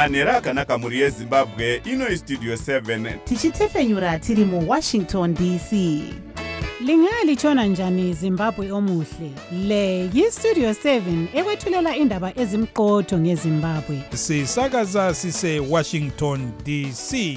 manhero akanaka mhuri yezimbabwe. Ino istudio 7 tichitefenyura tiri muWashington DC. Lingalitshona njani Zimbabwe omuhle? Le yistudio 7 ekwethulela indaba ezimqotho ngeZimbabwe. Sisakaza sise Washington DC.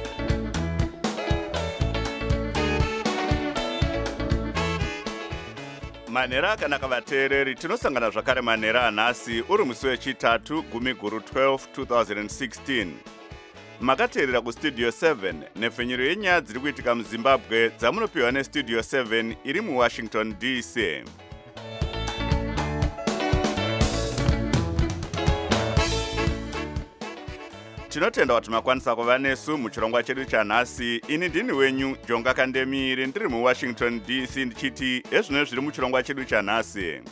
manhero akanaka vateereri, tinosangana zvakare manhero anhasi uri musi wechitatu gumi guru 12 2016. Makateerera kustudio 7 nhefenyuro yenyaya dziri kuitika muzimbabwe dzamunopiwa nestudio 7 iri muWashington DC. Tinotenda kuti makwanisa kuva nesu muchirongwa chedu chanhasi. Ini ndini wenyu Jonga Kandemiri, ndiri muWashington DC ndichiti ezvino zviri muchirongwa chedu chanhasi.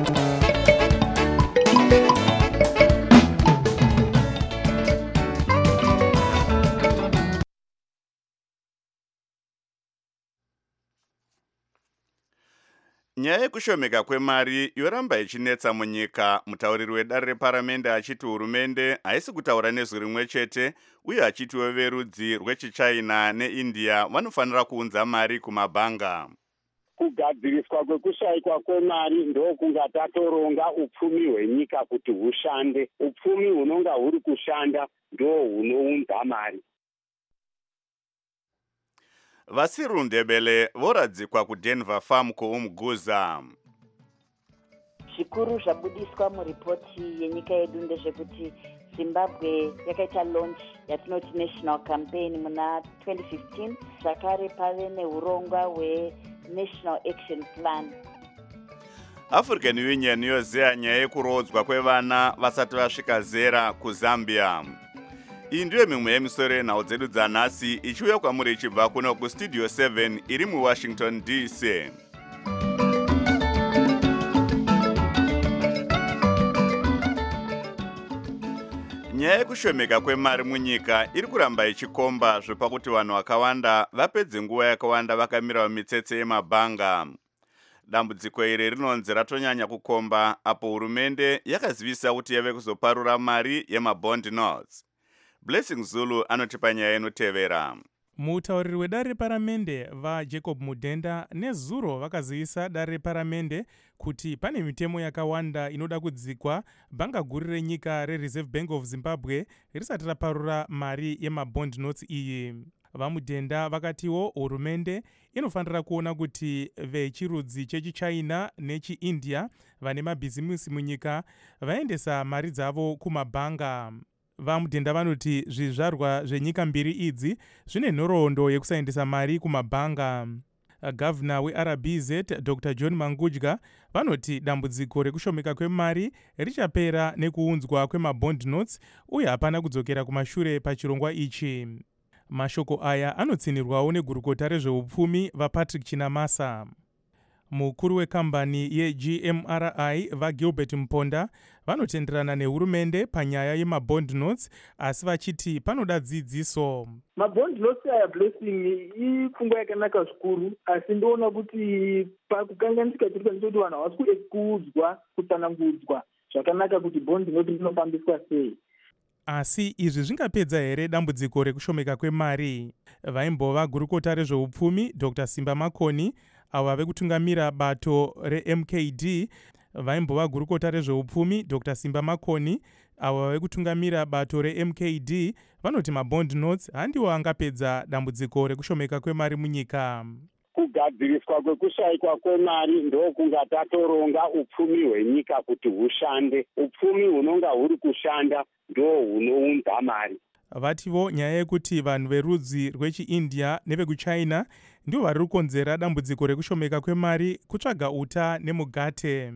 Nyaya yekushomeka kwemari yoramba ichinetsa munyika. Mutauriri wedare reparamende achiti hurumende haisi kutaura nezwi rimwe chete, uye achitiwo verudzi rwechiChina neIndia vanofanira kuunza mari kumabhanga. Kugadziriswa kwekushayikwa kwemari ndokunga tatoronga upfumi hwenyika kuti hushande. Upfumi hunonga huri kushanda ndo hunounza mari. Vasiru Ndebele voradzikwa kuDenver Farm kuUmguza. Zvikuru zvabudiswa muripoti yenyika yedu ndezvekuti Zimbabwe yakaita launch yatinoti national campaign muna 2015, zvakare pave neurongwa hweNational Action Plan. African Union yozeya nyaya yekurodzwa kwevana vasati vasvika zera kuZambia. Iyi ndiyo mimwe yemisoro yenhau dzedu dzanhasi ichiuya kwamuri ichibva kuno kustudio 7 iri muWashington DC. Nyaya yekushomeka kwemari munyika iri kuramba ichikomba zvepakuti vanhu vakawanda vapedze nguva yakawanda vakamira mumitsetse yemabhanga. Dambudziko iri rinonzi ratonyanya kukomba apo hurumende yakazivisa kuti yave kuzoparura mari yemabond notes. Blessing Zulu anotipa nyaya inotevera. Mutauriri wedare reparamende vaJacob Mudenda nezuro vakazivisa dare reparamende kuti pane mitemo yakawanda inoda kudzikwa bhanga guru renyika reReserve Bank of Zimbabwe risati raparura mari yemabond notes iyi. VaMudenda vakatiwo hurumende inofanira kuona kuti vechirudzi chechiChina nechiIndia vane mabhizimusi munyika vaendesa mari dzavo kumabhanga. VaMudenda vanoti zvizvarwa zvenyika mbiri idzi zvine nhoroondo yekusaendesa mari kumabhanga. Gavana weRBZ Dr. John Mangudya vanoti dambudziko rekushomeka kwemari richapera nekuunzwa kwemabond notes uye hapana kudzokera kumashure pachirongwa ichi. Mashoko aya anotsinirwawo negurukota rezveupfumi vaPatrick Chinamasa. Mukuru wekambani yeGMRI vaGilbert Mponda vanotenderana nehurumende panyaya yemabond notes, asi vachiti panoda dzidziso. Mabond notes aya Blessing ipfungwa yakanaka zvikuru, asi ndoona kuti pakukanganisika tiri kuti vanhu havasi kuekuudzwa kutsanangudzwa zvakanaka kuti bond note rinofambiswa sei. Asi izvi zvingapedza here dambudziko rekushomeka kwemari? Vaimbova gurukota rezveupfumi Dr. Simba Makoni avo vave kutungamira bato reMKD, vaimbova gurukota rezveupfumi Dr. Simba Makoni avo vave kutungamira bato reMKD vanoti mabond notes handiwo angapedza dambudziko rekushomeka kwemari munyika. Kugadziriswa kwekushayikwa kwemari ndokunga tatoronga upfumi hwenyika kuti hushande. Upfumi hunonga huri kushanda ndo hunounza mari. Vativo nyaya yekuti vanhu verudzi rwechiIndia nevekuChina ndivo vari kukonzera dambudziko rekushomeka kwemari kutsvaga uta nemugate.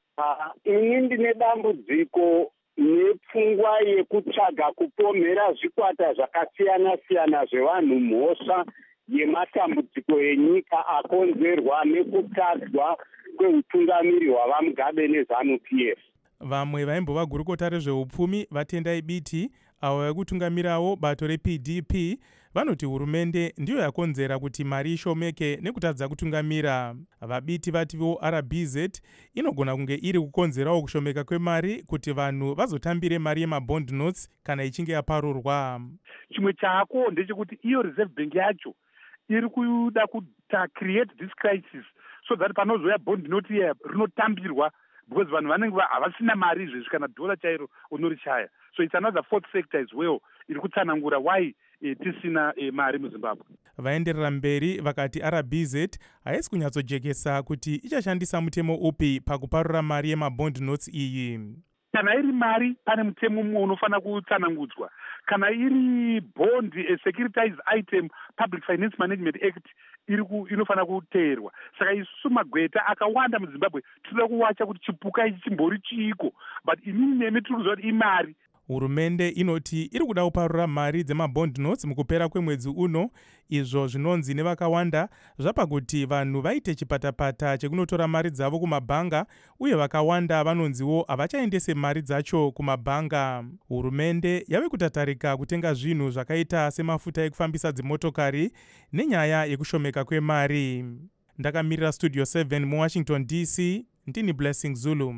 Ini ndine dambudziko nepfungwa yekutsvaga kupomhera zvikwata zvakasiyana-siyana zvevanhu mhosva yematambudziko enyika akonzerwa nekutadzwa kweutungamiri hwavaMugabe neZANU-PF. Vamwe vaimbova gurukota rezveupfumi vaTendai Biti avo vekutungamirawo bato rePDP vanoti hurumende ndiyo yakonzera kuti mari ishomeke nekutadza kutungamira. Vabiti vativo RBZ inogona kunge iri kukonzerawo kushomeka kwemari kuti vanhu vazotambire mari yemabond notes kana ichinge yaparurwa. Chimwe chako ndechekuti iyo Reserve Bank yacho iri kuda create this crisis so that panozoya bond note iya rinotambirwa because vanhu vanenge havasina mari izvezvi kana dhola chairo unorichaya. So it's another fourth sector as well iri kutsanangura why tisina mari muZimbabwe. Vaenderera mberi vakati RBZ haisi kunyatsojekesa kuti ichashandisa mutemo upi pakuparura mari yemabond notes iyi. Kana iri mari pane mutemo mumwe unofanira kutsanangudzwa. Kana iri bond a securitized item Public Finance Management Act inofanira kuteerwa. Saka isusu magweta akawanda muZimbabwe tinoda kuwacha kuti chipuka ichi chimbori chiiko, but inini nemi tiri kuziva kuti imari. Hurumende inoti iri kuda kuparura mari dzemabond notes mukupera kwemwedzi uno, izvo zvinonzi nevakawanda zvapa kuti vanhu vaite chipatapata chekunotora mari dzavo kumabhanga, uye vakawanda vanonziwo havachaendese mari dzacho kumabhanga. Hurumende yave kutatarika kutenga zvinhu zvakaita semafuta ekufambisa dzimotokari nenyaya yekushomeka kwemari. Ndakamirira Studio 7 muWashington DC, ndini Blessing Zulu.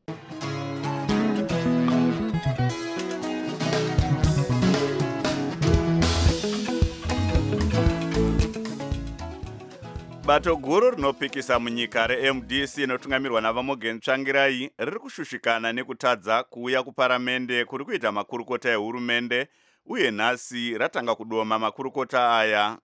Bato guru rinopikisa munyika reMDC inotungamirwa naVamogen Tsvangirai riri kushushikana nekutadza kuuya kuparamende kuri kuita makurukota ehurumende, uye nhasi ratanga kudoma makurukota aya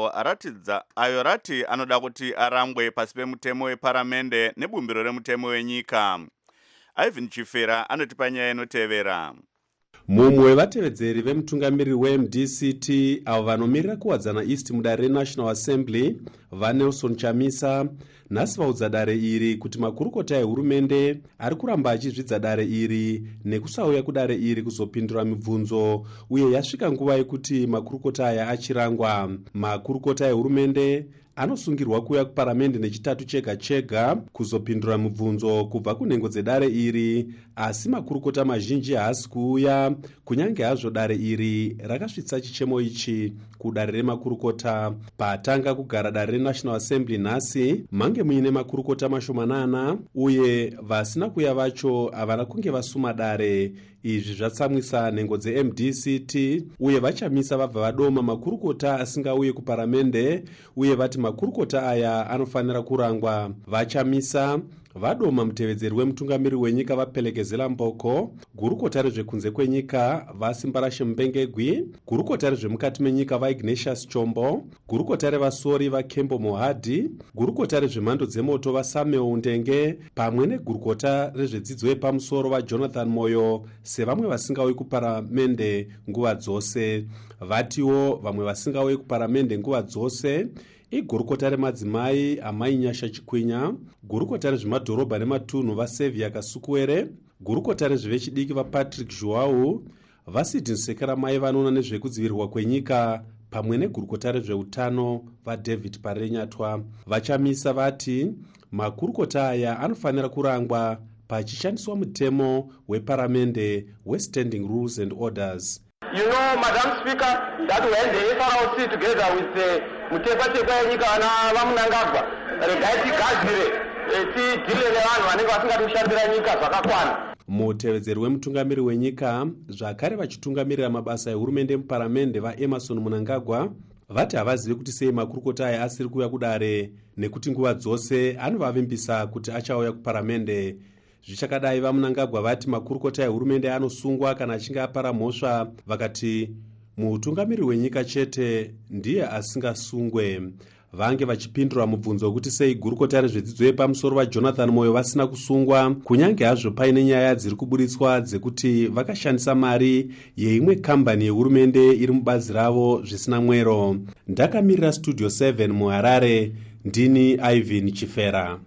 ayo rati anoda kuti arangwe pasi pemutemo weparamende nebumbiro remutemo wenyika. Ivan Chifera anotipa nyaya inotevera. Mumwe wevatevedzeri vemutungamiriri weMDCT avo vanomirira kuwadzana East mudare reNational Assembly vaNelson Chamisa nhasi vaudza dare iri kuti makurukota ehurumende ari kuramba achizvidza dare iri nekusauya kudare iri kuzopindura mibvunzo, uye yasvika nguva yekuti makurukota aya achirangwa. Makurukota ehurumende anosungirwa kuuya kuparamende nechitatu chega chega kuzopindura mibvunzo kubva kunhengo dzedare iri, asi makurukota mazhinji haasi kuuya, kunyange hazvo dare iri rakasvitsa chichemo ichi kudare remakurukota. Patanga kugara dare reNational Assembly nhasi mange muine makurukota mashomanana, uye vasina kuuya vacho havana kunge vasuma dare. Izvi zvatsamwisa nhengo dzeMDCT, uye vachamisa vabva vadoma makurukota asingauye kuparamende, uye vati makurukota aya anofanira kurangwa. Vachamisa vadoma mutevedzeri wemutungamiriri wenyika vaPelekezela Mboko, gurukota rezvekunze kwenyika vaSimbarashe Mbengegwi, gurukota rezvemukati menyika vaIgnatius Chombo, gurukota revasori vaKembo Mohadhi, gurukota rezvemhando dzemoto vaSamuel Ndenge, pamwe negurukota rezvedzidzo yepamusoro vaJonathan Moyo sevamwe vasingauyi kuparamende nguva dzose. Vatiwo vamwe vasingauyi kuparamende nguva dzose igurukota remadzimai Amai Nyasha Chikwinya, gurukota rezvemadhorobha nematunhu vaSevia Kasukuwere, gurukota rezvevechidiki vaPatrick Joao, vaSidney Sekaramai vanoona nezvekudzivirirwa kwenyika, pamwe negurukota rezveutano vaDavid Parenyatwa. Vachamisa vati makurukota aya anofanira kurangwa pachishandiswa mutemo weparamende weStanding Rules and Orders. You know, Madam Speaker, that when the FROC together with the Mutekwa yenyika na vaMnangagwa regai tigadzire tidhile nevanhu vanenge vasingatishandira nyika zvakakwana. Mutevedzeri wemutungamiriri wenyika zvakare vachitungamirira mabasa ehurumende muparamende vaEmerson Mnangagwa vati havazivi kuti sei makurukota aya asiri kuuya kudare, nekuti nguva dzose anovavimbisa kuti achauya kuparamende. Zvichakadai vaMnangagwa vati makurukota ehurumende anosungwa kana achinge apara mhosva, vakati mutungamiriri wenyika chete ndiye asingasungwe. Vange vachipindura mubvunzo wekuti sei gurukota rezvedzidzo yepamusoro vaJonathan Moyo vasina kusungwa, kunyange hazvo paine nyaya dziri kuburitswa dzekuti vakashandisa mari yeimwe kambani yehurumende iri mubazi ravo zvisina mwero. Ndakamirira Studio 7 muHarare, ndini Ivan Chifera.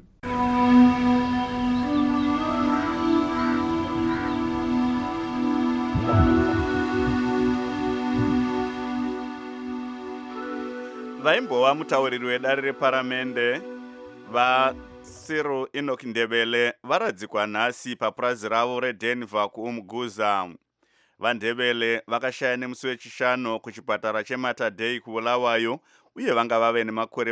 Vaimbova mutauriri wedare reparamende vaCyril Enoch Ndebele varadzikwa nhasi papurazi ravo reDenver kuUmguza. vandebele vakashaya nemusi wechishanu kuchipatara chematadei kuBulawayo uye vanga vave nemakore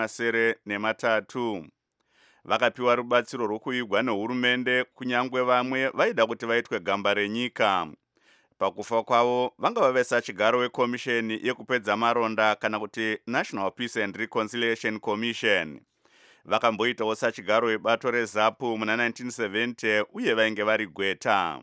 83. Vakapiwa rubatsiro rwokuigwa nehurumende, kunyangwe vamwe vaida kuti vaitwe gamba renyika. Pakufa kwavo vanga vave sachigaro wekomisheni yekupedza maronda kana kuti National Peace and Reconciliation Commission. Vakamboitawo sachigaro webato reZAPU muna 1970 uye vainge vari gweta.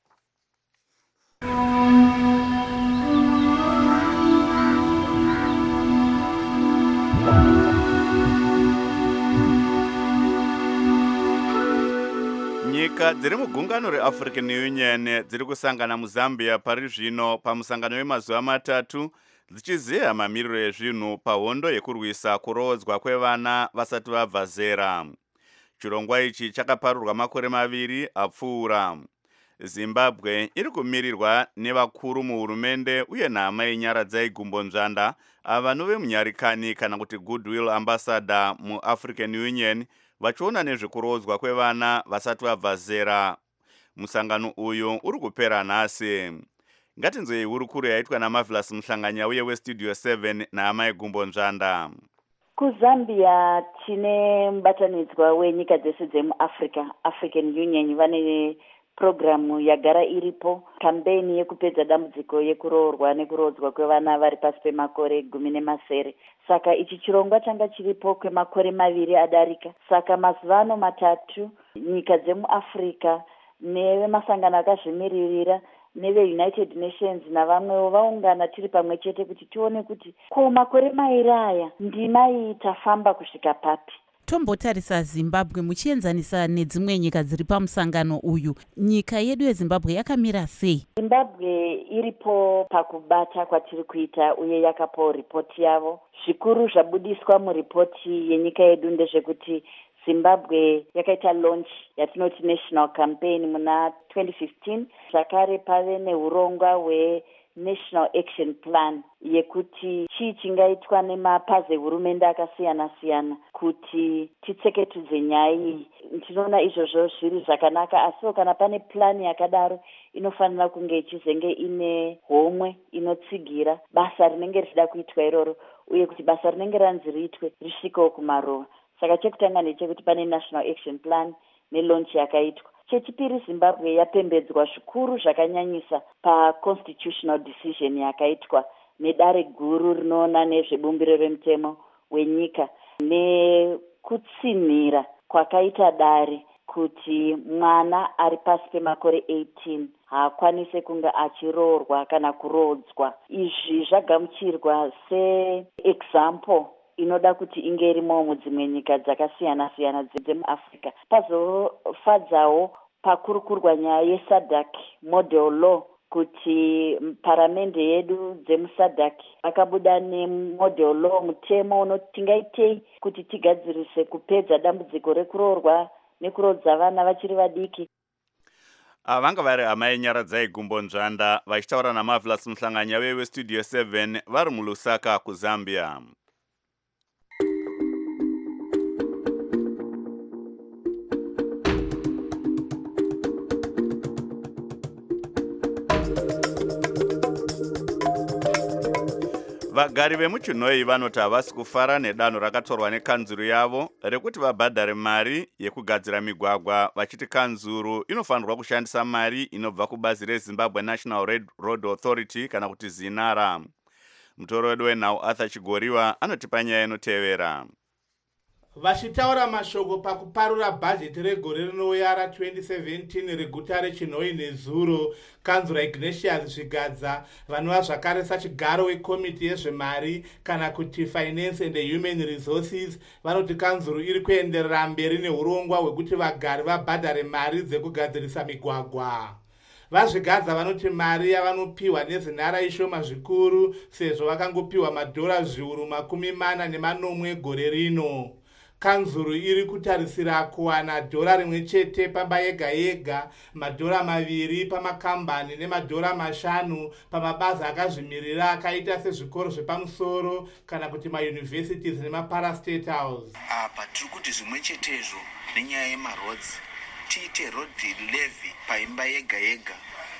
Nyika dziri mugungano reAfrican Union dziri kusangana muZambia pari zvino pamusangano wemazuva 3 dzichiziya mamiriro ezvinhu pahondo yekurwisa kurodzwa kwevana vasati vabva zera. Chirongwa ichi chakaparurwa makore 2 apfuura. Zimbabwe iri kumirirwa nevakuru muhurumende uye nhama yenyara dzaigumbonzvanda vanove munyarikani kana kuti goodwill ambassador muAfrican Union vachiona nezvekurodzwa kwevana vasati vabva zera. Musangano uyu uri kupera nhasi. Ngatinzwei hurukuru yaitwa naMarvelous Muhlanganya uye weStudio 7 nahama yegumbonzvanda. KuZambia tine mubatanidzwa wenyika dzese dzemuAfrica, African Union, vane programu yagara iripo, kampeni yekupedza dambudziko yekuroorwa nekurodzwa kwevana vari pasi pemakore 10. Saka ichi chirongwa changa chiripo kwemakore 2 adarika. Saka mazuvano 3 nyika dzemuAfrica nevemasangano akazvimiririra neve-United Nations navamwewo vaungana tiri pamwe chete kuti tione kuti ko makore 2 aya ndima tafamba kusvika papi. Tombotarisa Zimbabwe muchienzanisa nedzimwe nyika dziri pamusangano uyu. Nyika yedu yeZimbabwe yakamira sei? Zimbabwe iripo pakubata kwatiri kuita uye yakapawo ripoti yavo. Zvikuru zvabudiswa muripoti yenyika yedu ndezvekuti Zimbabwe yakaita launch yatinoti national campaign muna 2015. Zvakare pave neurongwa National Action Plan yekuti chii chingaitwa nemapazi ehurumende akasiyana-siyana kuti titseketudze nyaya iyi. Tinoona izvozvo zviri zvakanaka, asiwo kana pane plani yakadaro inofanira kunge ichizenge ine homwe inotsigira basa rinenge richida kuitwa iroro, uye kuti basa rinenge ranzi riitwe risvikewo kumarova. Saka chekutanga ndechekuti pane National Action Plan nelaunch yakaitwa. Chechipiri, Zimbabwe yapembedzwa zvikuru zvakanyanyisa paconstitutional decision yakaitwa nedare guru rinoona nezvebumbiro remutemo wenyika nekutsinhira kwakaita dare kuti mwana ari pasi pemakore 18 haakwanise kunge achiroorwa kana kurodzwa. Izvi zvagamuchirwa seexample inoda kuti inge irimo mudzimwe nyika dzakasiyana-siyana dzemuAfrica. Pazofadzawo pakurukurwa nyaya yeSADC model law kuti paramende yedu dzemuSADC akabuda nemodel law, mutemo unoti tingaitei kuti tigadzirise kupedza dambudziko rekuroorwa nekurodza vana vachiri vadiki. Vanga vari hama yenyara dzaigumbonzvanda vachitaura naMarvelous Muhlanganya weStudio 7 vari muLusaka kuZambia. Vagari vemuChinoi vanoti havasi kufara nedanho rakatorwa nekanzuru yavo rekuti vabhadhare mari yekugadzira migwagwa, vachiti kanzuru inofanirwa kushandisa mari inobva kubazi reZimbabwe National Road Authority kana kuti ZINARA. Mutoro wedu wenhau Arthur Chigoriwa anotipa nyaya inotevera. Vachitaura mashoko pakuparura bhajeti regore rinouya ra2017 reguta reChinoi neZuro, kanzura Ignatius Zvigadza vanova zvakare sachigaro wekomiti yezvemari kana kuti Finance and Human Resources vanoti kanzuru iri kuenderera mberi neurongwa hwekuti vagari vabhadhare mari dzekugadzirisa migwagwa. Vazvigadza vanoti mari yavanopiwa neZINARA ishoma zvikuru sezvo vakangopiwa madhora zviuru 40 gore rino. Kanzuru iri kutarisira kuwana dhora rimwe chete pamba yega yega, madhora 2 pamakambani nemadhora 5 pamabasa akazvimirira akaita sezvikoro zvepamusoro kana kuti mauniversities nemaparastate house. Apa tiri kuti zvimwe chetezvo nenyaya yemarodzi tiite road levy paimba yega yega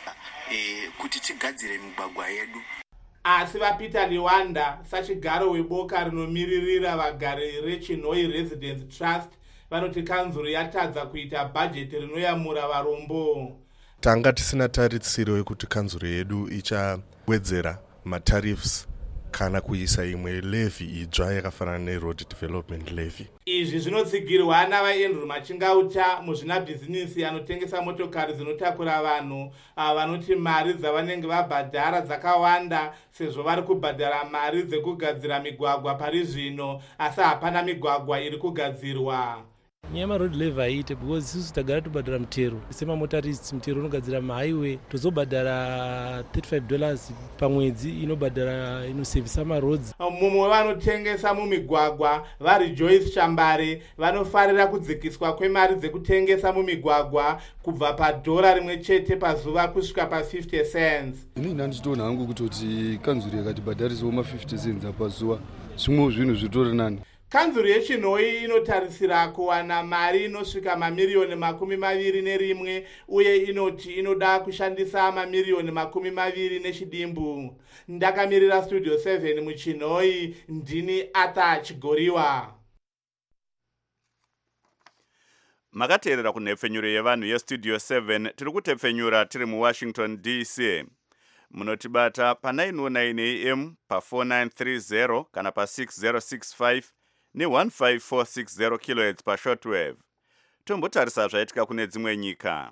kuti tigadzire migwagwa yedu. Asi vaPeter Liwanda sachigaro weboka rinomiririra vagari reChinhoyi Residence Trust vanoti kanzuro yatadza kuita bhajeti rinoyamura varombo. Tanga tisina tarisiro yekuti kanzuro yedu ichawedzera matariffs kana kuisa imwe levy idzva yakafanana neroad development levy. Izvi zvinotsigirwa navaAndrew Machingauta muzvinabhizinisi anotengesa motokari dzinotakura vanhu vanoti mari dzavanenge vabhadhara dzakawanda sezvo vari kubhadhara mari dzekugadzira migwagwa pari zvino asi hapana migwagwa iri kugadzirwa. Nyama road levy haiite because isusu tagara tobhadhara mutero semamotarist. Mutero unogadzira mahighway tozobhadhara $35 pamwedzi, inosevisa maroads. Mumwe vanotengesa mumigwagwa vari Joyce Chambare vanofarira kudzikiswa kwemari dzekutengesa mumigwagwa kubva padhora rimwe chete pazuva kusvika pa50 cents. Inini handitoona hangu kutoti kanzuro yakatibhadharisawo ma50 cents pazuva, zvimwe zvinhu zvitori nani. Kanzuro yeChinhoyi inotarisira kuwana mari inosvika mamiliyoni 21 uye inoti inoda kushandisa mamiliyoni 20 nechidimbu. Ndakamirira Studio 7 muChinhoyi, ndini Arthur Chigoriwa. Makateerera kunhepfenyuro yevanhu yeStudio 7 tiri kutepfenyura tiri muWashington DC. Munotibata pa 909 AM pa 4930 kana pa 6065 ne15460 kHz pa shortwave. Tombotarisa zvaitika kune dzimwe nyika.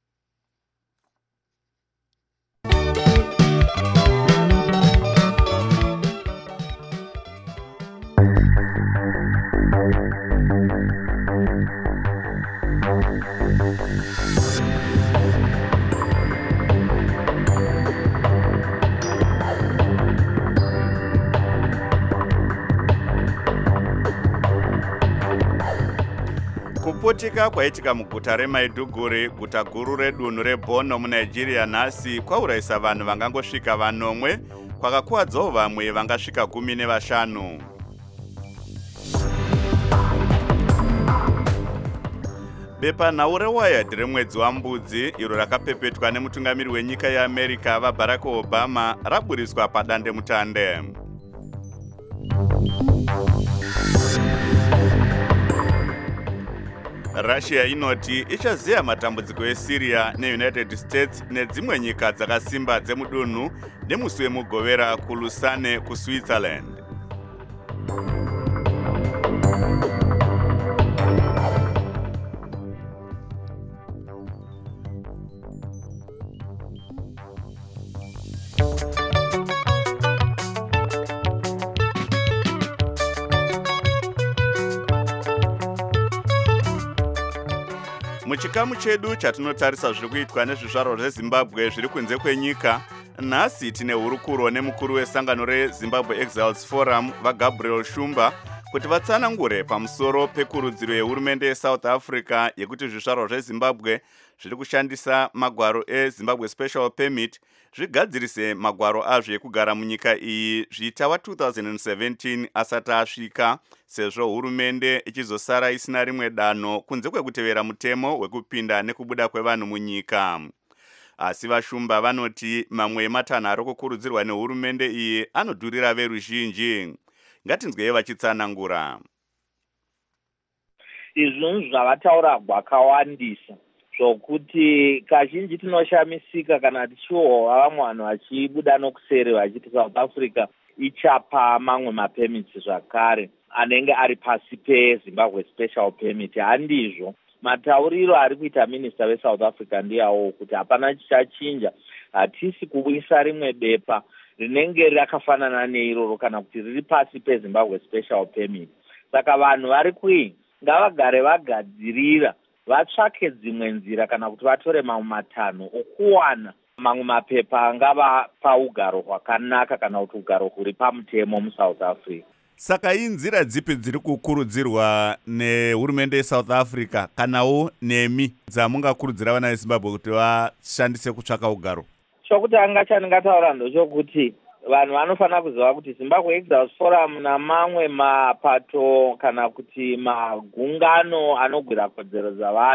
Kuputika kwaitika muguta reMaiduguri, guta guru redunhu reBorno muNigeria nhasi, kwaurayisa vanhu vangangosvika 9, kwakakuwadzawo vamwe vangasvika 15. Bepanhau reWired remwedzi waMbudzi, iro rakapepetwa nemutungamiri wenyika yeAmerica vaBarack Obama, raburiswa padandemutande. Russia inoti ichaziya matambudziko eSyria neUnited States nedzimwe nyika dzakasimba dzemudunhu nemusi wemugovera kuLausanne kuSwitzerland. Muchikamu chedu chatinotarisa zviri kuitwa nezvizvarwa zveZimbabwe zviri kunze kwenyika, nhasi tine hurukuro nemukuru wesangano reZimbabwe Exiles Forum vaGabriel Shumba kuti vatsanangure pamusoro pekurudziro yehurumende yeSouth Africa yekuti zvizvarwa zveZimbabwe zviri kushandisa magwaro eZimbabwe Special Permit zvigadzirise magwaro azvo ekugara munyika iyi zviitawa 2017 asati asvika, sezvo hurumende ichizosara isina rimwe danho kunze kwekutevera mutemo wekupinda nekubuda kwevanhu munyika. Asi vaShumba vanoti mamwe ematanho ari kukurudzirwa nehurumende iyi anodhurira veruzhinji. Ngatinzwei vachitsanangura. Izvi zvavataura gwakawandisa zvokuti kazhinji tinoshamisika kana tichihohwa vamwe vanhu vachibuda nokuseri vachiti South Africa ichapa mamwe mapemits zvakare anenge ari pasi peZimbabwe Special Permit. Handizvo matauriro ari kuita minista weSouth Africa ndiyawo kuti hapana chichachinja, hatisi kuuyisa rimwe bepa rinenge rakafanana neiroro kana kuti riri pasi peZimbabwe Special Permit. Saka vanhu vari kwii ngavagare vagadzirira vatsvake dzimwe nzira kana kuti vatore mamwe matanho okuwana mamwe mapepa angava paugaro hwakanaka kana kuti ugaro huri pamutemo muSouth Africa. Saka inzira dzipi dziri kukurudzirwa nehurumende yeSouth Africa kanawo nemi dzamungakurudzira vana veZimbabwe kuti vashandise kutsvaka ugaro? Chokutanga chandingataura ndochokuti vanhu vanofanira kuziva kuti Zimbabwe Exiles Forum namamwe mapato kana kuti magungano anogwira kodzero dzavanhu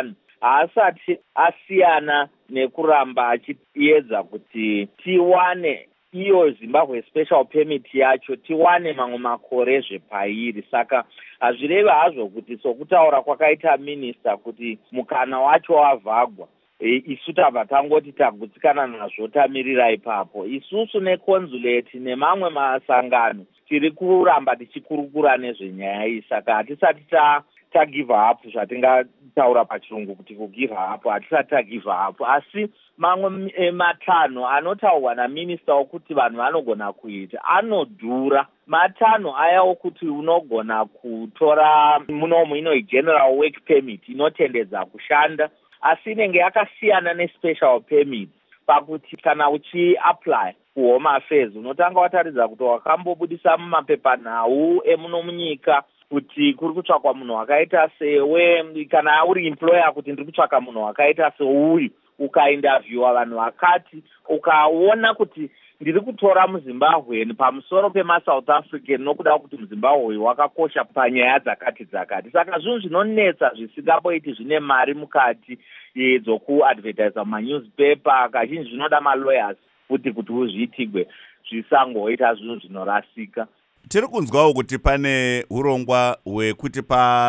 haasati asiyana nekuramba achiedza kuti tiwane iyo Zimbabwe special permit yacho, tiwane mamwe makore zvepairi. Saka hazvirevi hazvo kuti sokutaura kwakaita minista kuti mukana wacho wavhagwa, isu tabva tangoti tagutsikana nazvo tamirira ipapo. Isusu neconsulate nemamwe masangano tiri kuramba tichikurukura nezvenyaya iyi, saka hatisati tagive up, zvatingataura pachirungu kuti kugive up, hatisati tagive up. Asi mamwe matanho anotaurwa naminista okuti vanhu vanogona kuita anodhura. Matanho aya okuti unogona kutora munomu inoi general work permit inotendedza kushanda, asi inenge yakasiyana nespecial permit pakuti kana uchiapply kuhome affairs unotanga wataridza kuti wakambobudisa mumapepanhau emuno munyika kuti kuri kutsvakwa munhu wakaita sewe, kana uri employer kuti ndiri kutsvaka munhu wakaita seuyu, ukainterviewa vanhu vakati, ukaona kuti ndiri kutora muZimbabwe pamusoro pemasouth African nokuda kuti muZimbabwe wakakosha panyaya dzakati dzakati. Saka zvinhu zvinonetsa zvisingapoiti zvine mari mukati dzokuadvertisa mumanewspaper, kazhinji zvinoda malawyers kuti uzviitigwe, zvisangoita zvinhu zvinorasika. Tiri kunzwawo kuti pane urongwa hwekuti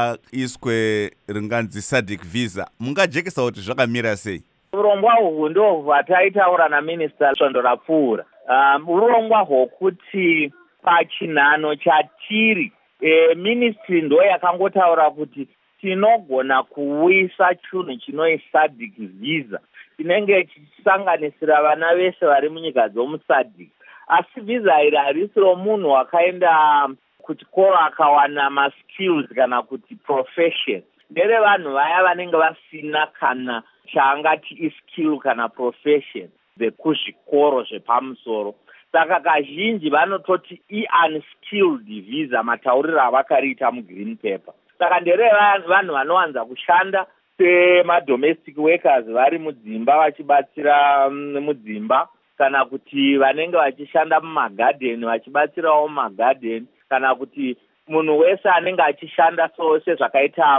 paiswe ringanzi SADC visa. Mungajekesa kuti zvakamira sei? Urongwa uhwu ndo hwataitaura naminista svondo rapfuura. Urongwa hwokuti pachinhano chatiri ministry ndo yakangotaura kuti tinogona kuuyisa chinhu chinoi SADC visa chinenge chichisanganisira vana vese vari munyika dzomuSADC. Asi visa iri harisi romunhu wakaenda kuchikoro akawana maskills kana kuti profession. Ndere vanhu vaya vanenge vasina kana chaangati iskill kana profession dzekuzvikoro zvepamusoro. Saka kazhinji vanototi unskilled visa matauriro avakariita mugreen paper. Saka ndere vanhu vanowanza kushanda semadomestic workers vari mudzimba vachibatsira mudzimba, kana kuti vanenge vachishanda mumagarden vachibatsirawo mumagarden, kana kuti munhu wese anenge achishanda sezvakaita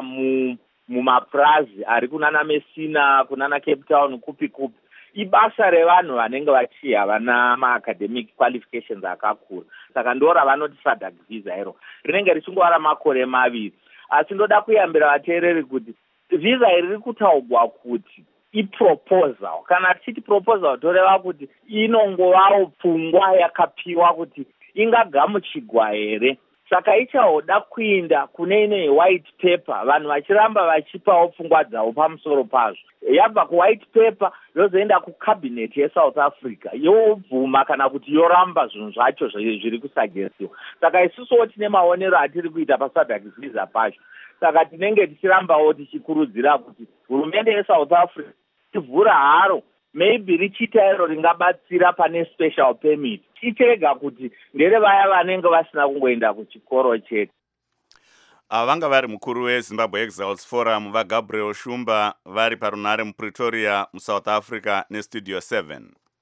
mumapurazi ari kunana Messina, kunana Cape Town, kupi kupi. Ibasa revanhu vanenge havana maacademic qualifications akakura. Saka ndora vanoti SADC visa iro rinenge richingova ramakore maviri. Asi ndoda kuyambira vateereri kuti visa iri riri kutaurwa kuti iproposal. Kana tichiti proposal toreva kuti inongovawo pfungwa yakapiwa kuti ingagamuchigwa here. Saka ichahoda kuinda kune ino white paper, vanhu vachiramba vachipawo pfungwa dzavo pamusoro pazvo. Yabva kuwhite paper yozoenda kucabinet yeSouth Africa yobvuma kana kuti yoramba zvinhu zvacho zviri kusagesiwa. Saka isusuwo tine maonero atiri kuita paSADC visa pacho. Saka tinenge tichirambawo tichikurudzira kuti hurumende yeSouth Africa tivhura haro, maybe richiita iro ringabatsira pane special permit, ichirega kuti ndere vaya vanenge vasina kungoenda kuchikoro chete. Vanga vari mukuru weZimbabwe Exiles Forum vaGabriel Shumba vari parunare muPretoria muSouth Africa neStudio 7.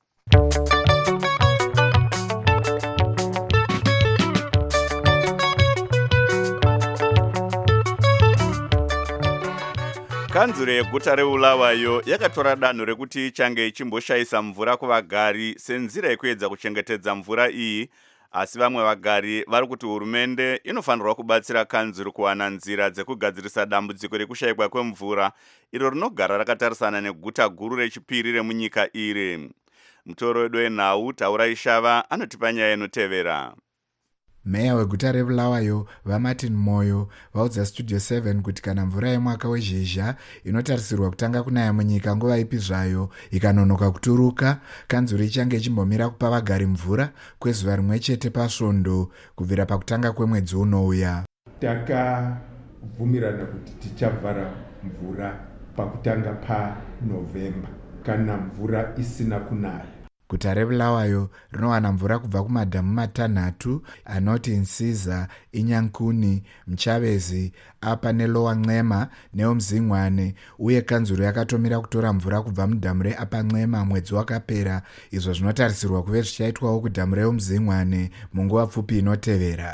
Kanzuro yeguta reBulawayo yakatora danho rekuti ichange ichimboshayisa mvura kuvagari senzira yekuedza kuchengetedza mvura iyi, asi vamwe vagari vari kuti hurumende inofanirwa kubatsira kanzuro kuwana nzira dzekugadzirisa dambudziko rekushayikwa kwemvura iro rinogara rakatarisana neguta guru rechipiri remunyika iri. Mutoro wedu wenhau Taura Ishava anotipa nyaya inotevera. Meya weguta reBulawayo vaMartin Moyo vaudza Studio 7 kuti kana mvura yemwaka wezhizha inotarisirwa kutanga kunaya munyika nguva ipi zvayo ikanonoka kuturuka, kanzuro ichange ichimbomira kupa vagari mvura kwezuva rimwe chete pasvondo kubvira pakutanga kwemwedzi unouya. Takabvumirana kuti tichavhara mvura pakutanga paNovemba kana mvura isina kunaya. Guta reBulawayo rinowana mvura kubva kumadhamu matanhatu anoti Nsiza, Inyankuni, Mchavezi, Apa neLowa Nxema neoMzingwane, uye kanzuro yakatomira kutora mvura kubva mudhamu reApa Nxema mwedzi wakapera, izvo zvinotarisirwa kuve zvichaitwawo kudhamu reoMzingwane munguva pfupi inotevera.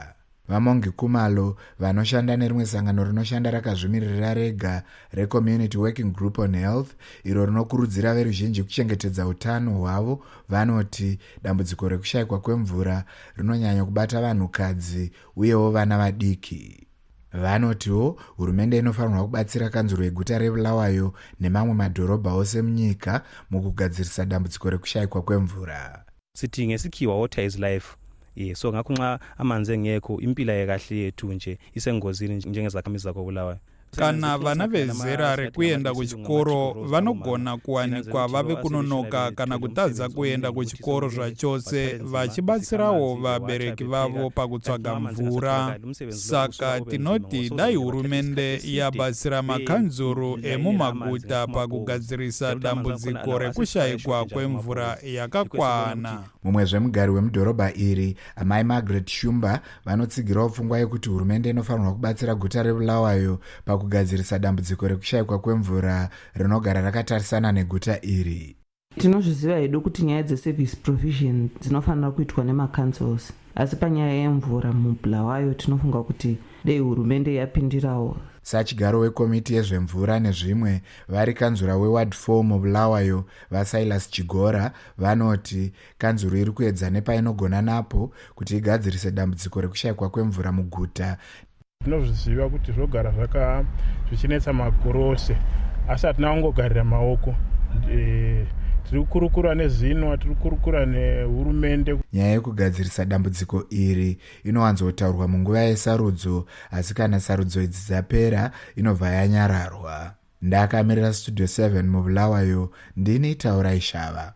vamongi kumalo vanoshanda nerimwe sangano rinoshanda rakazvimirira rega reCommunity Working Group on Health iro rinokurudzira veruzhinji kuchengetedza utano hwavo vanoti dambudziko rekushayikwa kwemvura rinonyanya kubata vanhukadzi uyewo vana vadiki. Vanotiwo hurumende inofanirwa kubatsira kanzuro yeguta reBulawayo nemamwe madhorobha ose munyika mukugadzirisa dambudziko rekushayikwa kwemvura. Sithi ngesikhiwa water is life. So ngakho nxa amanzi engekho impilo yekahle yethu nje isengozini njengezakhamizi zakoBulawayo. Kana vana vezera rekuenda kuchikoro vanogona kuwanikwa vave kunonoka kana kutadza kuenda kuchikoro zvachose vachibatsirawo vabereki vavo pakutsvaga mvura. Saka tinoti dai hurumende yabatsira makanzuru emumaguta pakugadzirisa dambudziko rekushayikwa kwemvura yakakwana. Mumwe zvemugari wemudhorobha iri amai Margaret Shumba vanotsigirawo pfungwa yekuti hurumende inofanirwa kubatsira guta reBulawayo kugadzirisa dambudziko rekushayikwa kwemvura rinogara rakatarisana neguta iri. Tinozviziva hedu kuti nyaya dzeservice provision dzinofanira kuitwa nemacouncils, asi panyaya yemvura muBulawayo tinofunga kuti dei hurumende yapindirawo. Sachigaro wekomiti yezvemvura nezvimwe vari kanzura weward 4 muBulawayo vaSilas Chigora vanoti kanzuro iri kuedza nepainogona napo kuti igadzirise dambudziko rekushayikwa kwemvura muguta. Tinozviziva kuti zvogara zvichinetsa makore ose, asi hatina kungogarira maoko. Tiri kukurukura nezino, tiri kukurukura nehurumende. Nyaya yekugadzirisa dambudziko iri inowanzotaurwa munguva yesarudzo, asi kana sarudzo idzi dzapera inobva yanyararwa. Ndakamirira Studio 7 muBulawayo, ndini Taurai Shava.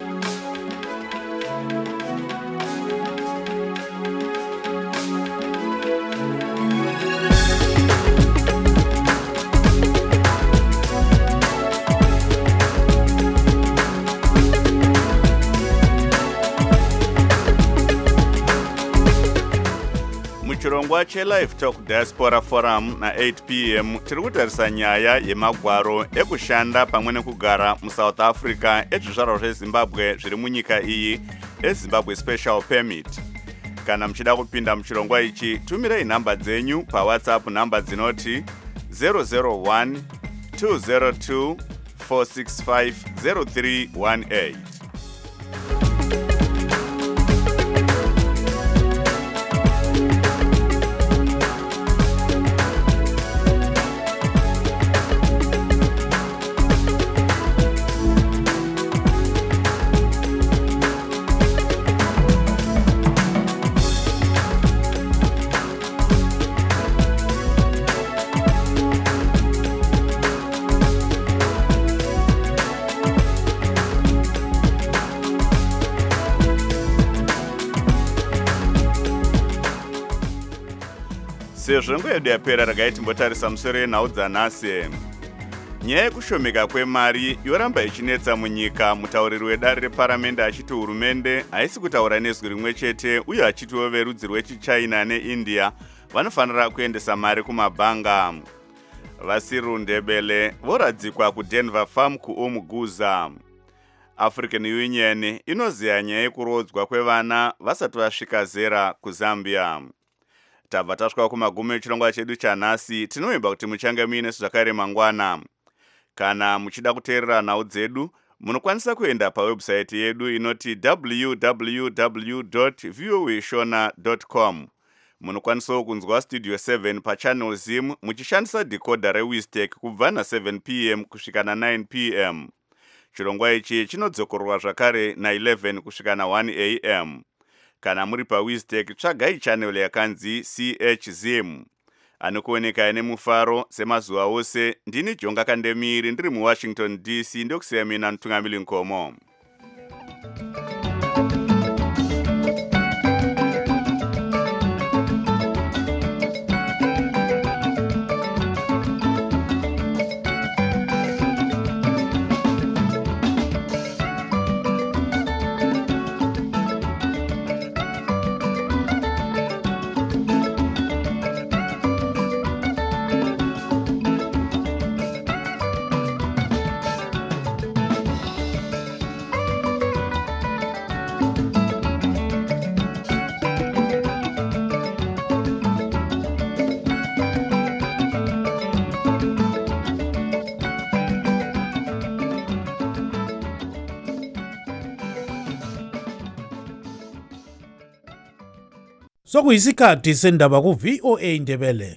Chirongwa cheLive Talk Diaspora Forum na 8 p.m. tiri kutarisa nyaya yemagwaro ekushanda pamwe nekugara muSouth Africa ezvizvarwa zveZimbabwe zviri munyika iyi eZimbabwe Special Permit. Kana muchida kupinda muchirongwa ichi, tumirei nhamba dzenyu paWhatsApp nhamba dzinoti 001 202 465 0318. Sezvo nguva yedu yapera regai timbotarisa musoro yenhau dzanhasi. Nyaya yekushomeka kwemari yoramba ichinetsa munyika. Mutauriri wedare reparamende achiti hurumende haisi kutaura nezwi rimwe chete, uye achitiwo verudzi rwechiChina neIndia vanofanira kuendesa mari kumabhanga. Vasiru Ndebele voradzikwa kuDenver Farm kuOmuguza. African Union inoziya nyaya yekurodzwa kwevana vasati vasvika zera kuZambia. Tabva tasvika kumagumo echirongwa chedu chanhasi. Tinovimba kuti muchange muine zvakare mangwana. Kana muchida kuteerera nhau dzedu, munokwanisa kuenda pawebsite yedu inoti www.voashona.com. Munokwanisawo kunzwa Studio 7 pachannel Zim muchishandisa decoder reWiztech kubva na7 p.m. kusvika na9 p.m. Chirongwa ichi chinodzokorwa zvakare na11 kusvika na1 a.m. Kana muri paWiztech, tsvagai channel yakanzi CH Zim. Anokuoneka nemufaro semazuva ose. Ndini Jonga Kandemiri ndiri muWashington DC, ndokusiya mina Ntungamili Nkomo. Sokuyisikhathi sendaba ku VOA Indebele.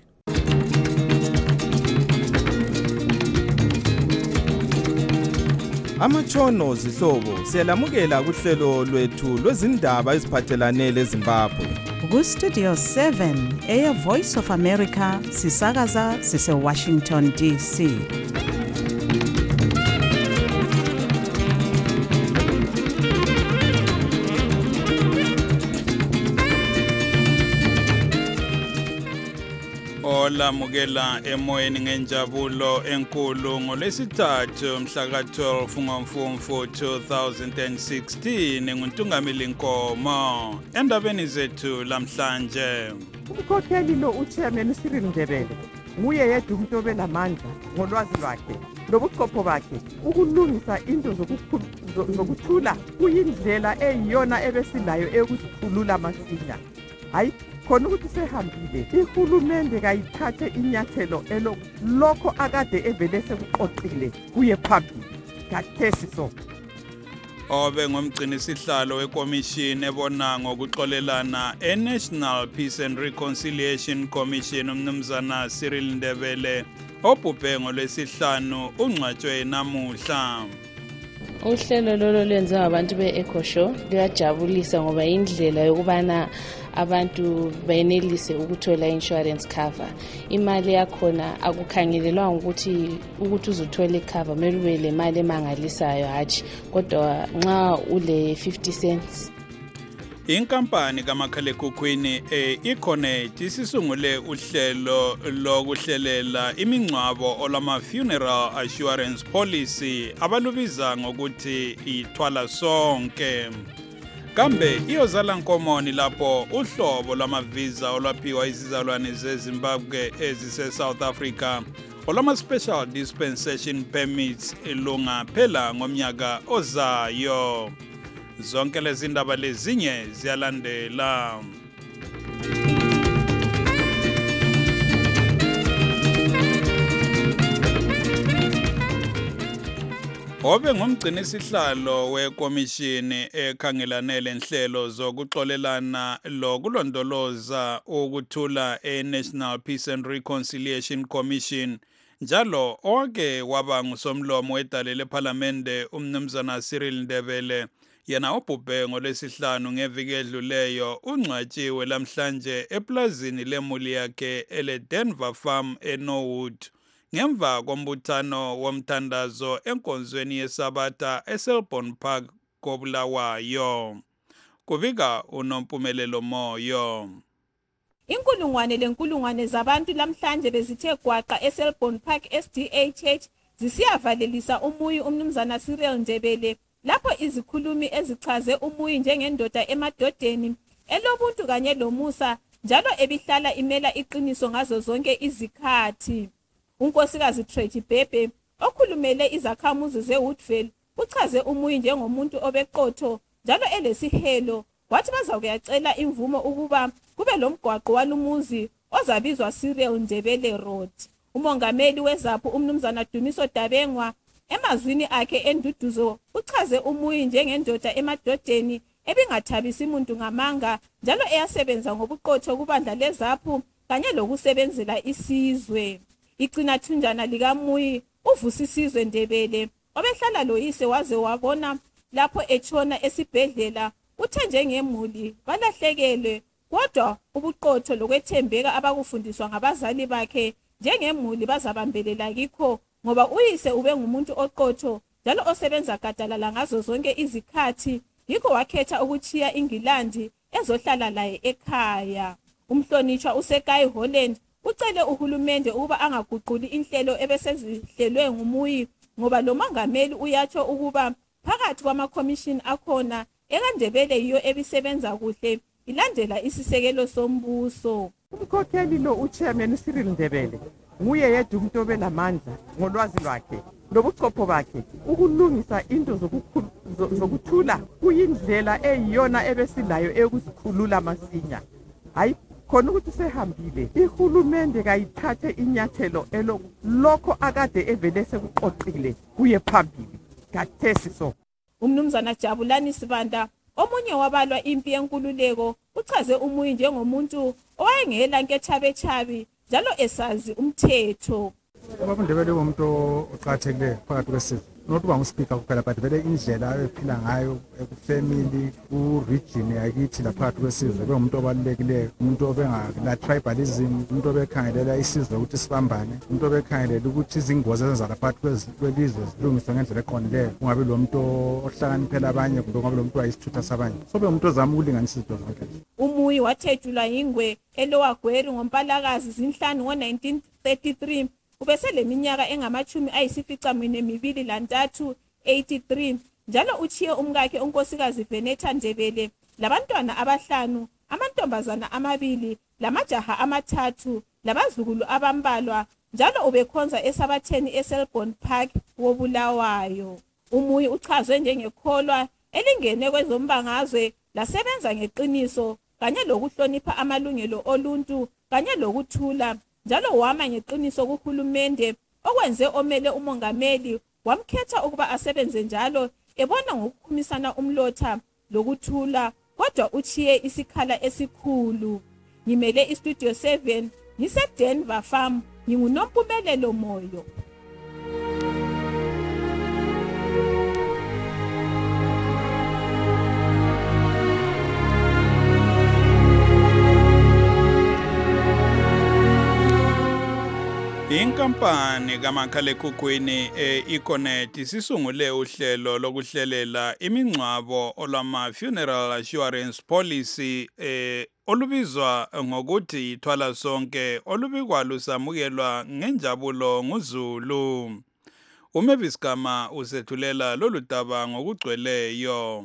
Amatshono zihlobo siyalamukela kuhlelo lwethu lwezindaba eziphathelane leZimbabwe. Ku Studio 7 Air Voice of America sisakaza sise Washington DC. Olamukela emoyeni ngenjabulo enkulu ngolwesithathu mhla ka-12 ngoMfumfu 2016 nguNtungameli Nkomo endabeni zethu lamhlanje. Umkhokheli lo uchairman Cyril Ndebele nguye yedwa umuntu obenamandla ngolwazi lwakhe lobuchopho bakhe ukulungisa into zokuthula kuyindlela eyiyona ebesilayo ekuzikhulula masinya. Hayi khona ukuthi sehambile ihulumende kayithathe inyathelo lokho akade evele sekuqoqile kuye phambili kathesi so. Obe ngumgcinisihlalo wekomishini ebona ngokuxolelana eNational Peace and Reconciliation Commission umnumzana Cyril Ndebele obhubhe ngolwesihlanu ungcwatshwe namuhla. Uhlelo lolo lwenziwa abantu be-Eco Show luyajabulisa ngoba indlela yokubana abantu benelise ukuthola insurance cover. Imali yakhona akukhangelelwa ukuthi uzothola icover kumele ube le mali emangalisayo hatshi kodwa nxa ule 50 cents. Inkampani kamakhalekhukhwini eConnect isisungule uhlelo lokuhlelela imingcwabo olama funeral assurance policy abalubiza ngokuthi ithwala sonke. Kambe iyozala nkomoni lapho uhlobo lwamavisa olwaphiwa izizalwane zeZimbabwe ezise South Africa olama special dispensation permits lungaphela ngomnyaka ozayo. Zonke lezi ndaba lezinye ziyalandela. Obe ngumgcinisihlalo wekomishini ekhangelane lenhlelo zokuxolelana lokulondoloza ukuthula eNational Peace and Reconciliation Commission njalo oke waba ngusomlomo wedale leParliamente umnumzana Cyril Ndebele yena obhubhe ngolwesihlanu ngeviki edluleyo ungcwatshiwe lamhlanje eplazini lemuli yakhe ele-Denver Farm eNorwood ngemva kombuthano womthandazo enkonzweni yeSabatha eSelbourne Park koBulawayo. Kubika uNompumelelo Moyo. Inkulungwane zabantu lamhlanje bezithe gwaqa eSelbourne Park SDA Church zisiyavalelisa umuyi umnumzana Cyril Ndebele lapho izikhulumi ezichaze umuyi njengendoda emadodeni elobuntu kanye lomusa njalo ebihlala imela iqiniso ngazo zonke izikhathi. Unkosikazi Treji Bhebhe okhulumele izakhamuzi zeWoodville uchaze umuyi njengomuntu obeqotho njalo elesihelo wathi bazakuyacela imvumo ukuba kube lomgwaqo walumuzi ozabizwa Cyril Ndebele Road. Umongameli weZAPHU umnumzana Dumiso Dabengwa emazwini akhe enduduzo uchaze umuyi njengendoda emadodeni ebingathabisi umuntu ngamanga njalo eyasebenza ngobuqotho kubandla leZAPHU kanye lokusebenzela isizwe. Igcina thunjana likamuyi uvusisizwe Ndebele obehlala loyise waze wabona lapho etshona esibhedlela uthe njengemuli balahlekelwe kodwa ubuqotho lokwethembeka abakufundiswa ngabazali bakhe njengemuli bazabambelela kikho ngoba uyise ube ngumuntu oqotho njalo osebenza gadalala ngazo zonke izikhathi yikho wakhetha ukuchiya iNgilandi ezohlala laye ekhaya. Umhlonishwa uSekai Holland ucele uhulumende ukuba angaguquli inhlelo ebesezihlelwe ngumuyi ngoba lo mongameli uyatsho ukuba phakathi kwamakhomishini akhona eKaNdebele yiyo ebisebenza kuhle ilandela isisekelo sombuso. Umkhokheli lo uchairman Cyril Ndebele nguye yedwa umuntu obenamandla ngolwazi lwakhe lobuchopho bakhe ukulungisa into zokuthula kuyindlela eyiyona ebesilayo ekuzikhulula masinya. Hayi khona ukuthi sehambile ihulumende kayithathe inyathelo lokho akade evele sekuqoqile kuye phambili kathesi so. Umnumzana Jabulani Sibanda Omunye wabalwa impi yenkululeko uchaze uMuyi njengomuntu owayengela nkethabechabi njalo esazi umthetho. UNdebele umuntu oqhathekile phakathi kwesizwe. Not uba nguspeaker kuphela but vele indlela ayephila ngayo ekufamily ku-region yakithi laphakathi kwesizwe umuntu obalulekileyo, umuntu obengala tribalism, umuntu obekhangelela isizwe ukuthi sibambane, umuntu obekhangelela ukuthi izingozi ezenza laphakathi kwelizwe zilungiswe ngendlela eqondileyo, kungabi lo muntu ohlakaniphela abanye kumbe kungabi lo muntu wayisithutha sabanye. So umuntu ozama ukulinganisa izinto zonke. uMuyi wathejulwa yingwe eLower ngoMpalakazi zinhlanu ngo-1933. Ubeseleminyaka engamachumi ayisificaminwembili lantathu 83 njalo uchiye umkakhe unkosikazi Venetta Ndebele labantwana abahlanu, amantombazana amabili lamajaha amathathu labazukulu abambalwa njalo ubekhonza esabatheni eSelborne Park woBulawayo. uMuyi uchazwe njengekholwa elingene kwezombangazwe lasebenza ngeqiniso kanye lokuhlonipha amalungelo oluntu kanye lokuthula njalo wama ngeqiniso kuhulumende okwenze omele umongameli wamkhetha ukuba asebenze njalo ebona ngokukhumisana umlotha lokuthula kodwa uchiye isikhala esikhulu. Ngimele iStudio 7 ngiseDenver Farm nginguNompumelelo Moyo. Inkampani kamakhalekhukhwini eConnect sisungule uhlelo lokuhlelela imingcwabo olwama funeral assurance policy olubizwa ngokuthi ithwala sonke olubikwa lusamukelwa ngenjabulo nguZulu. uMavis Gama usethulela lolu daba ngokugcweleyo.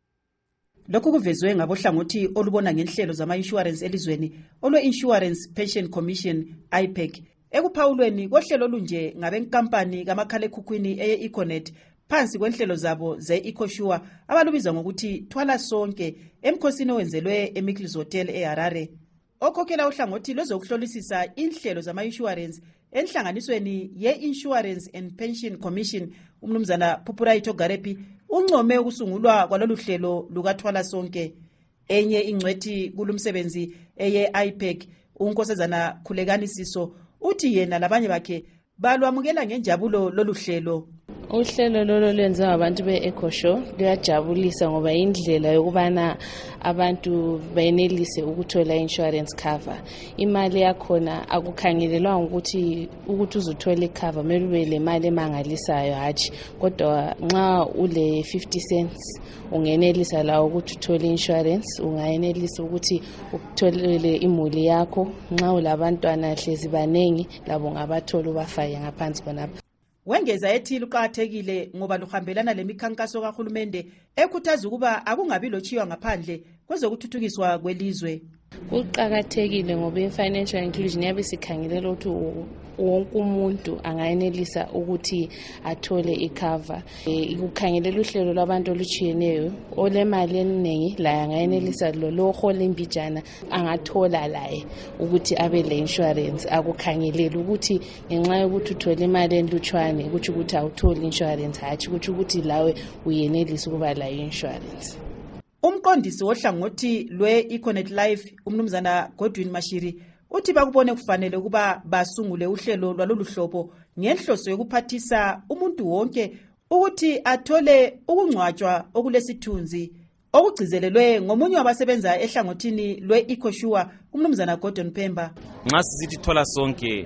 Lokhu kuvezwe ngabohlangothi olubona ngenhlelo zama-insurance elizweni olwe-Insurance Pension Commission IPEC. Ekuphawulweni kohlelo olunje ngabenkampani kamakhalekhukhwini eye-Econet phansi kwenhlelo zabo ze-EcoSure abalubiza ngokuthi thwala sonke emkhosini owenzelwe eMickles Hotel eHarare. Okhokhela uhlangothi lwezokuhlolisisa inhlelo zama-insurance enhlanganisweni ye-Insurance and Pension Commission umnumzana Phupuraito Garepi uncome ukusungulwa kwalolu hlelo lukathwala sonke. Enye ingcwethi kulumsebenzi eye-IPEC unkosazana Khulekani Siso uthi yena labanye bakhe balwamukela ngenjabulo lolu hlelo. Uhlelo lolo lwenza abantu be-EcoSure luyajabulisa ngoba indlela yokubana abantu bayenelise ukuthola insurance cover. Imali yakhona akukhangelelwa ukuthi uzothola icover kumele ube le mali emangalisayo haji kodwa nxa ule 50 cents ungenelisa la ukuthi uthole insurance, ungayenelisa ukuthi ukutholele imuli yakho. Nxa ulabantwana hlezi banengi labo ngabathola ubafake ngaphansi khonapha. Wengeza ethi luqhathekile ngoba luhambelana lemikhankaso kahulumende ekhuthaza ukuba akungabi lochiwa ngaphandle kwezokuthuthukiswa kwelizwe. Kuqhakathekile ngoba i-financial inclusion yabe sikhangelela ukuthi wonke umuntu angayenelisa ukuthi athole icover. Ukukhangelela uhlelo lwabantu oluchiyeneyo olemali eningi la angayenelisa lo hola imbijana angathola laye ukuthi abe le insurance. Akukhangelela ukuthi ngenxa yokuthi uthola imali enlutshwane ukuthi ukuthi awutholi insurance hathi ukuthi lawe uyenelisa ukuba la insurance. Umqondisi wohlangothi lwe-Econet Life umnumzana Godwin Mashiri uthi bakubone kufanele ukuba basungule uhlelo lwalolu hlobo ngenhloso yokuphathisa umuntu wonke ukuthi athole ukungcwatshwa okulesithunzi okugcizelelwe ngomunye wabasebenza ehlangothini lwe-EcoSure umnumzana Gordon Pemba. Nxa sithi thola sonke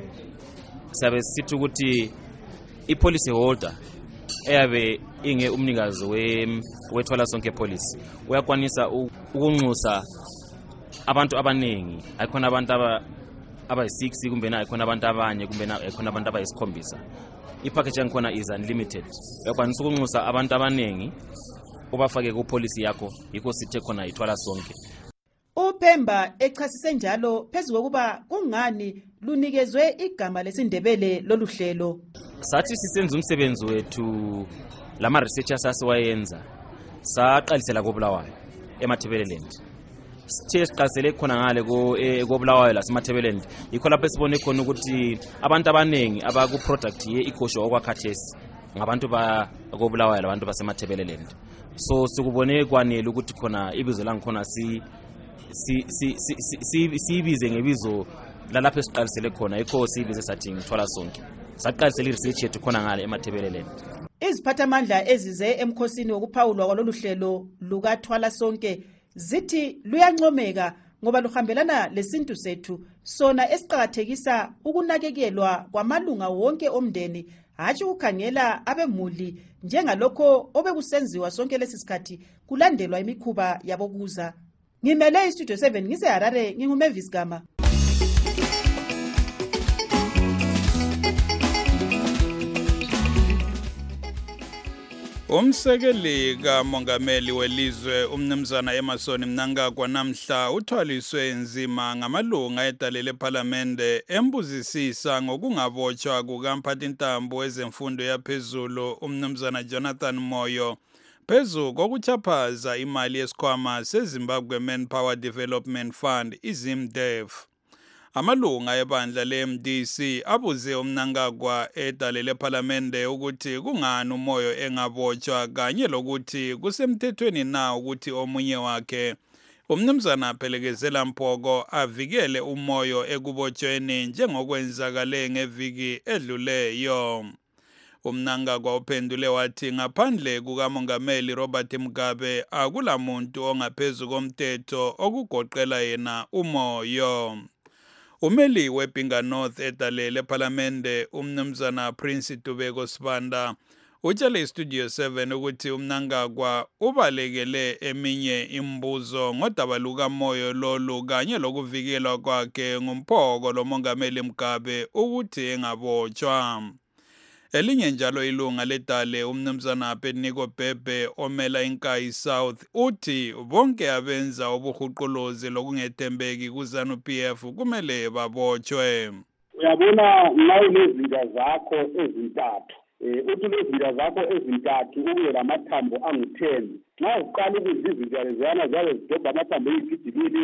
sabe sithi ukuthi i-policy holder eyabe inge umnikazi wethwala sonke policy uyakwanisa ukunxusa abantu abanengi. Ayikhona abantu abayi6 kumbe ayikhona abantu abanye kumbe ayikhona abantu abayi7. Ipackage yankhona is unlimited. Uyakwanisa ukunxusa abantu abanengi ubafake ku policy yakho yikho sithe khona ithwala sonke. uPemba echasise njalo phezulu kokuba kungani lunikezwe igama lesindebele lolu hlelo. Sathi sisenza umsebenzi wethu lama researchers asiwayenza saqalisela koBulawayo eMathebeleland. Sithe siqalisele khona ngale koBulawayo la eMathebeleland yikho lapho sibone khona ukuthi abantu abanengi abaku product ye-EcoSure okwakhathesi ngabantu bakobulawayo labantu basemathebeleland. So sikubone kwanele ukuthi khona ibizo langikhona siyibize ngebizo lalapho esiqalisele khona ikho siyibize sathi ngithwala sonke. Saqalisela research yethu khona ngale emathebeleland. Iziphathamandla ezize emkhosini wokuphawulwa kwalolu hlelo lukathwala sonke zithi luyancomeka ngoba luhambelana lesintu sethu sona esiqhakathekisa ukunakekelwa kwamalunga wonke omndeni hatshi ukukhangela abemuli njengalokho obekusenziwa sonke lesisikhathi kulandelwa imikhuba yabokuza. Ngimele iStudio 7 ngise Harare nginguMavis Gama. Umsekeli kamongameli welizwe umnumzana Emmerson Mnangagwa namhla uthwaliswe nzima ngamalunga edalele eParliamente embuzisisa ngokungabotshwa kukamphathintambo wezemfundo yaphezulu umnumzana Jonathan Moyo phezu kokuchaphaza imali yesikhwama seZimbabwe Manpower Development Fund iZimDev. Amalunga ebandla le-MDC abuze umNangagwa edalele eParliamente ukuthi kungani uMoyo engabotshwa kanye lokuthi kusemthethweni na ukuthi omunye wakhe umnumzana Phelekezela Mphoko avikele uMoyo ekubotshweni njengokwenzakale ngeviki edluleyo. UMnangagwa uphendule wathi ngaphandle kukamongameli Robert Mugabe akulamuntu ongaphezulu komthetho okugoqela yena uMoyo. Umeli weBinga North edalele eParliamente umnumzana Prince Dubeko Sibanda utshele iStudio 7 ukuthi umNangagwa ubalekele eminye imbuzo ngodaba lukaMoyo lolu kanye lokuvikelwa kwakhe ngumphoko lomongameli Mugabe ukuthi engabotshwa. Elinye njalo ilunga ledale umnumzana Pedniko Bhebhe omela iNkayi South uthi bonke abenza ubuhuquluzi lokungethembeki kuZANU-PF kumele babotshwe. Uyabona nawunezinto zakho ezintathu uthi lezinto zakho ezintathu ube lamathambo angu-10 nxa uqala ukudla izinto leziyana zabe zidobha amathambo eyigidibili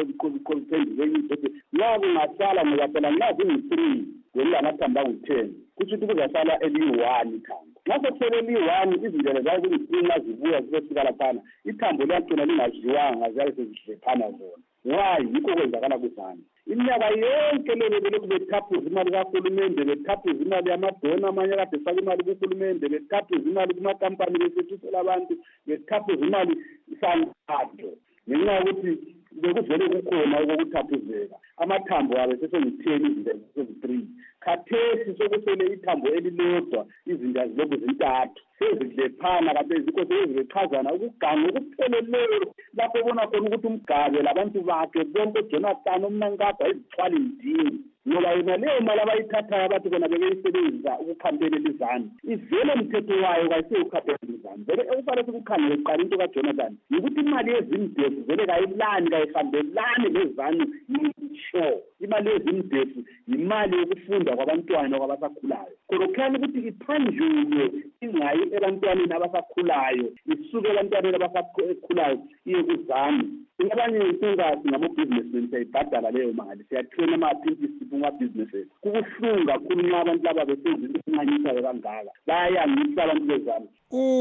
phendulekile nxa kungasala ngoba phela nxa zingu-3 ngelamathambo angu-10 kuthi ukuthi kuzasala eliyi-1 thambo. Nxa sekusele eliyi-1 izindlela zayo kungisinxa zibuya zizofika laphana ithambo liyagcina lingadliwanga ziyabe sezidlephana zona. Why? Yikho kwenzakala kuzana. Iminyaka yonke lelo belokhu bethaphuza imali kahulumende, bethaphuza imali yamadona, amanye kade faka imali kuhulumende, bethaphuza imali kumakampani besethisela abantu, bethaphuza imali isanqado. Ngenxa yokuthi bekuvele kukhona ukuthaphuzeka. Amathambo abe sesengu-10 izinto eziyi-3. Khathesi sokusele ithambo elilodwa izinto azilokhu zintathu. Sezidlephana kade zikho sezichazana ukuganga okupheleleyo lapho bona khona ukuthi uMgabe labantu bakhe bonke Jonathan uMnangagwa izithwala indini ngoba yena leyo mali abayithathayo abathi bona bekeyisebenzisa ukukhampelela izanu ivele umthetho wayo kayiseyukhampelela izanu vele ekufanele sikukhangele kuqala into kaJonathan ukuthi imali yeZimDev vele kayihambelani nezanu yisho imali yeZimDev imali yokufunda kwabantwana kwabasakhulayo khona ukuthi iphanjulwe ingayi ebantwaneni abasakhulayo isuke ebantwaneni abasakhulayo iye kuzanu. Abanye inkinga ngama-businessmen siyayibhadala leyo mali siyathena ama-apprentice kuma-businesses kubuhlungu kakhulu nxa abantu laba besenzinto esincanyisayo kangaka bayayangisa abantu bezami.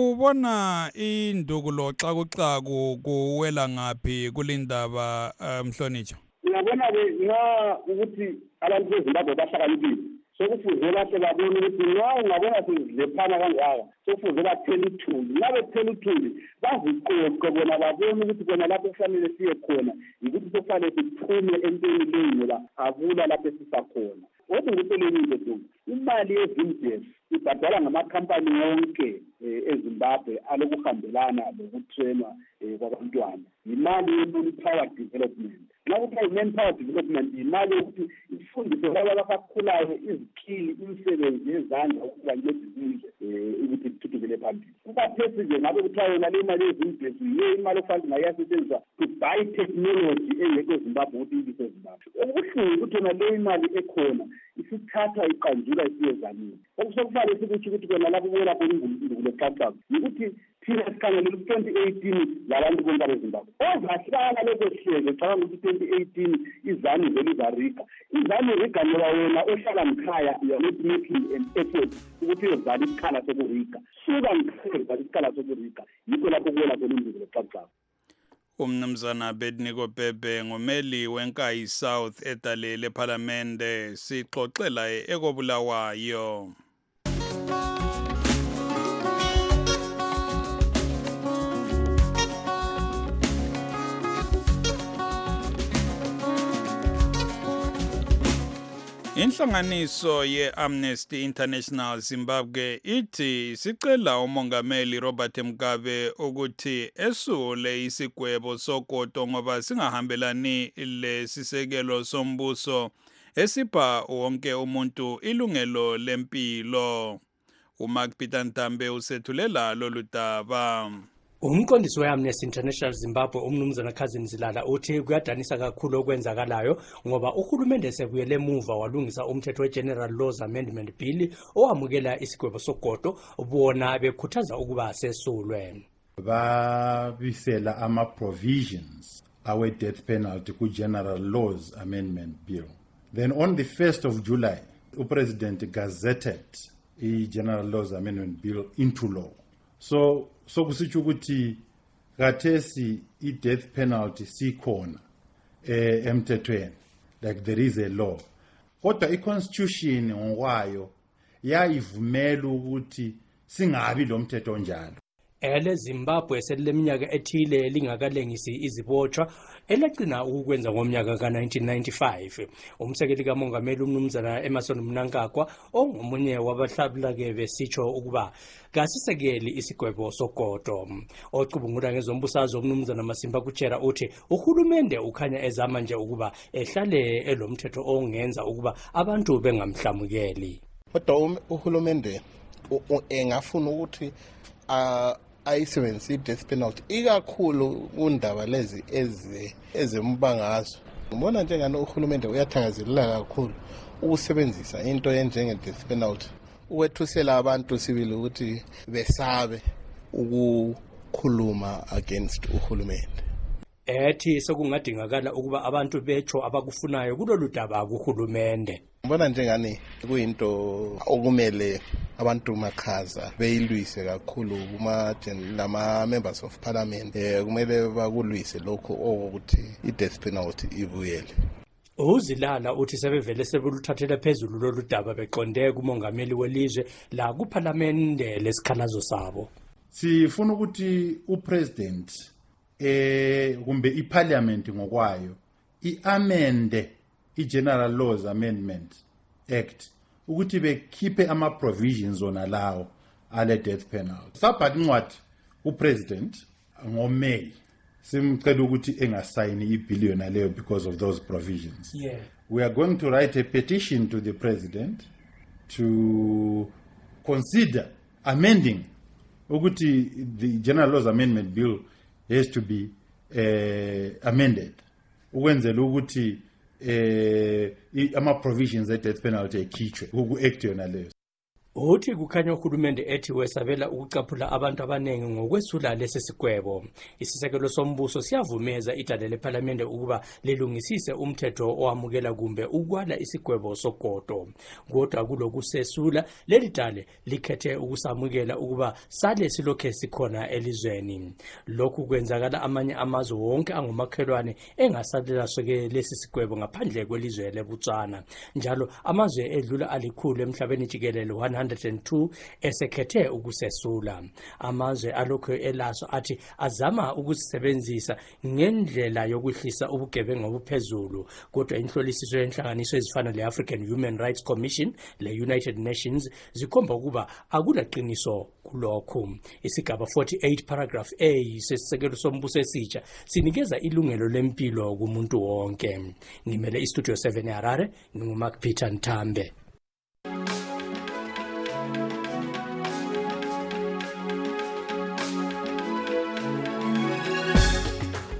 Ubona indukulo xakuxaku kuwela ngaphi kulindaba Mhlonitsho? Ngiyabona-ke nxa ukuthi abantu beZimbabwe bahlakaniphile sokufuze bahle babone ukuthi nxa ungabona sezidlephana kangaka sokufuze bathele uthuli nxa bethele uthuli baziqoqe bona babone ukuthi bona lapho kufanele siye khona yikuthi sokufanele siphume entweni leyi ngoba akula lapho esisakhona. Kodwa nguselelile tu imali yeZimDev ibhadalwa ngamakhampani wonke eZimbabwe alokuhambelana lokutrainwa kwabantwana imali ye-Manpower Development. Nxa kuthiwa i-Manpower Development imali yokuthi ifundise laba abasakhulayo izikili imisebenzi yezandla ukuthi bancedisile ukuthi kuthuthukele phambili. Kukathesi-ke ngabe kuthiwa yona le mali yeZimDev yiyo imali okufanele ngayasetshenziswa to buy technology engekho eZimbabwe ukuthi ibise eZimbabwe. Okubuhlungu ukuthi yona le imali ekhona isithathwa iqanjulwa isiyezanini. Okusokufanele sikuthi ukuthi kona lapho kuwela khona induku leqaqaqo yikuthi thina sikhangelela ku-2018 labantu bonke abezimbabwe ozahlala lokho hlelo cabanga ukuthi 2018 izanu zelizarika izanu-riga ngoba wena ohlala ngikhaya you are not making an effort ukuthi uyozala isikhala sokurika suka ngikhaya uzala isikhala sokurika yikho lapho kuwela khona induku leqaqaqo. Umnumzana Bedniko Bhebhe ngumeli wenkayi South edalele ePhalamende sixoxela ekobulawayo. Inhlanganiso ye-Amnesty International Zimbabwe ithi sicela umongameli Robert Mugabe ukuthi esule isigwebo sogodo ngoba singahambelani lesisekelo sombuso esipha wonke umuntu ilungelo lempilo. uMark Peter Ntambe usethulela lolu daba. Umqondisi we-Amnesty International Zimbabwe umnumzana Cousin Zilala uthi kuyadanisa kakhulu okwenzakalayo ngoba uhulumende sebuyele emuva walungisa umthetho we-General Laws Amendment Bill owamukela isigwebo sogodo bona bekhuthaza ukuba sesulwe. Babisela ama-provisions awe-death penalty ku-General Laws Amendment Bill. Then on the 1st of July, uPresident gazetted i-General Laws Amendment Bill into law. So kusitsho ukuthi kathesi i-death penalty sikhona emthethweni, like there is a law. Kodwa i-constitution ngokwayo yayivumela ukuthi singabi lo mthetho onjalo. Ele Zimbabwe seleminyaka ethile lingakalengisi izibotshwa elagcina ukwenza ngomnyaka ka1995. Umsekeli kamongameli umnumzana Emmerson Mnangagwa ongomunye wabahlabula ke besitsho ukuba kasisekeli isigwebo sogodo. Ocubungula ngezombusazwe umnumzana Masimba Kuchera uthi uhulumende ukhanya ezama nje ukuba ehlale elomthetho ongenza ukuba abantu bengamhlamukeli. Kodwa uhulumende engafuna ukuthi ayisebenzise i-death penalty ikakhulu kundaba lezi ezembangazwe. Ngibona njengani uhulumende uyathangazelela kakhulu ukusebenzisa into enjenge-death penalty ukwethusela abantu sibili ukuthi besabe ukukhuluma against uhulumende. Ethi sekungadingakala ukuba abantu betsho abakufunayo kulolu daba kuhulumende. Ngibona njengani kuyinto okumele abantu makhaza beyilwise kakhulu nama-members of parliament kumele bakulwise lokho okuthi i-death penalty ibuyele. Uzilala uthi sebevele sebuluthathela phezulu lolu daba beqonde kumongameli welizwe la kuPhalamende lesikhalazo sabo. Sifuna ukuthi upresident kumbe iParliament ngokwayo iamende i-General Laws Amendment Act ukuthi bekhiphe ama-provisions ona lawo ale death penalty. Sabhala incwadi upresident ngoMay simcela ukuthi engasayini ibill yona leyo because of those provisions. Yeah. We are going to write a petition to the president to consider amending ukuthi the General Laws Amendment Bill has to be amended ukwenzela ukuthi ama-provisions e-death penalty ekhitshwe uku-act yona leyo. Uthi kukhanya uhulumende ethi wesabela ukucaphula abantu abaningi ngokwesula lesi sigwebo. Isisekelo sombuso siyavumeza idale lePhalamende ukuba lilungisise umthetho owamukela kumbe ukwala isigwebo sogodo. Kodwa kulokusesula leli dale likhethe ukusamukela ukuba sale silokhe sikhona elizweni. Lokhu kwenzakala amanye amazwe wonke angomakhelwane engasalela soke lesi sigwebo ngaphandle kwelizwe leBotswana. Njalo amazwe edlula alikhulu emhlabeni jikelele 102 esekhethe ukusesula. Amazwe alokho elaso athi azama ukusebenzisa ngendlela yokwehlisa ubugebengu obuphezulu. Kodwa inhlolisiso yenhlanganiso ezifana le-African Human Rights Commission le-United Nations zikhomba ukuba akulaqiniso kulokho. Isigaba 48 paragraph A sesisekelo sombuso esitsha sinikeza ilungelo lempilo kumuntu wonke. Ngimele istudio 7 eHarare nguMark Peter Ntambe.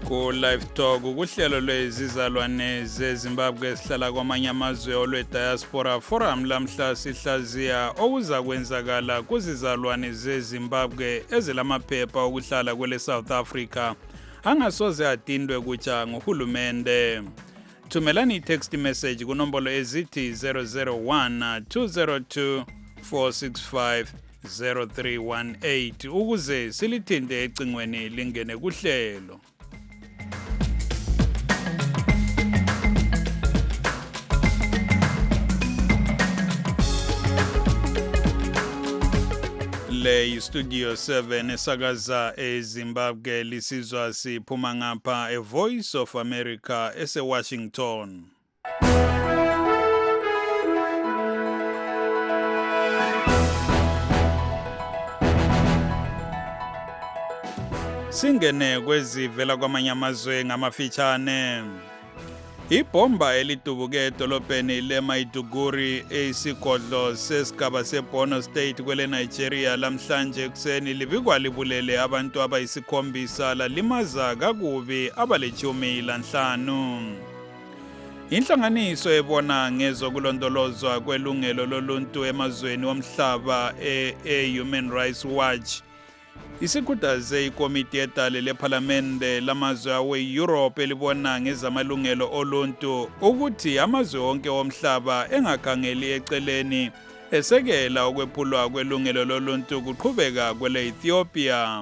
ku live talk kuhlelo lwezizalwane zeZimbabwe esihlala kwamanye amazwe olwe diaspora forum lamhla sihlaziya okuza kwenzakala kuzizalwane zeZimbabwe ezilamaphepha okuhlala kwele South Africa angasoze adindwe kutsha nguhulumende. Thumelani i-text message kunombolo ezithi 001 202 465 0318 ukuze silithinte ecingweni lingene kuhlelo. Le Studio 7 esakaza eZimbabwe lisizwa siphuma ngapha eVoice of America ese-Washington. Singene kwezivela kwamanye amazwe ngamafitshane. Ibhomba elidubuke edolobheni leMaiduguri esigodlo sesigaba seBorno State kwele Nigeria lamhlanje ekuseni libikwa libulele abantu abayisikhombisa lalimaza kakubi abali-15. Inhlanganiso ebona ngezokulondolozwa kwelungelo loluntu emazweni omhlaba e-Human Rights Watch isikhuthaze ikomiti yedale lephalamende lamazwe awe-Europe elibona ngezamalungelo oluntu ukuthi amazwe onke omhlaba engakhangeli eceleni esekela ukwephulwa kwelungelo loluntu kuqhubeka kwele Ethiopia.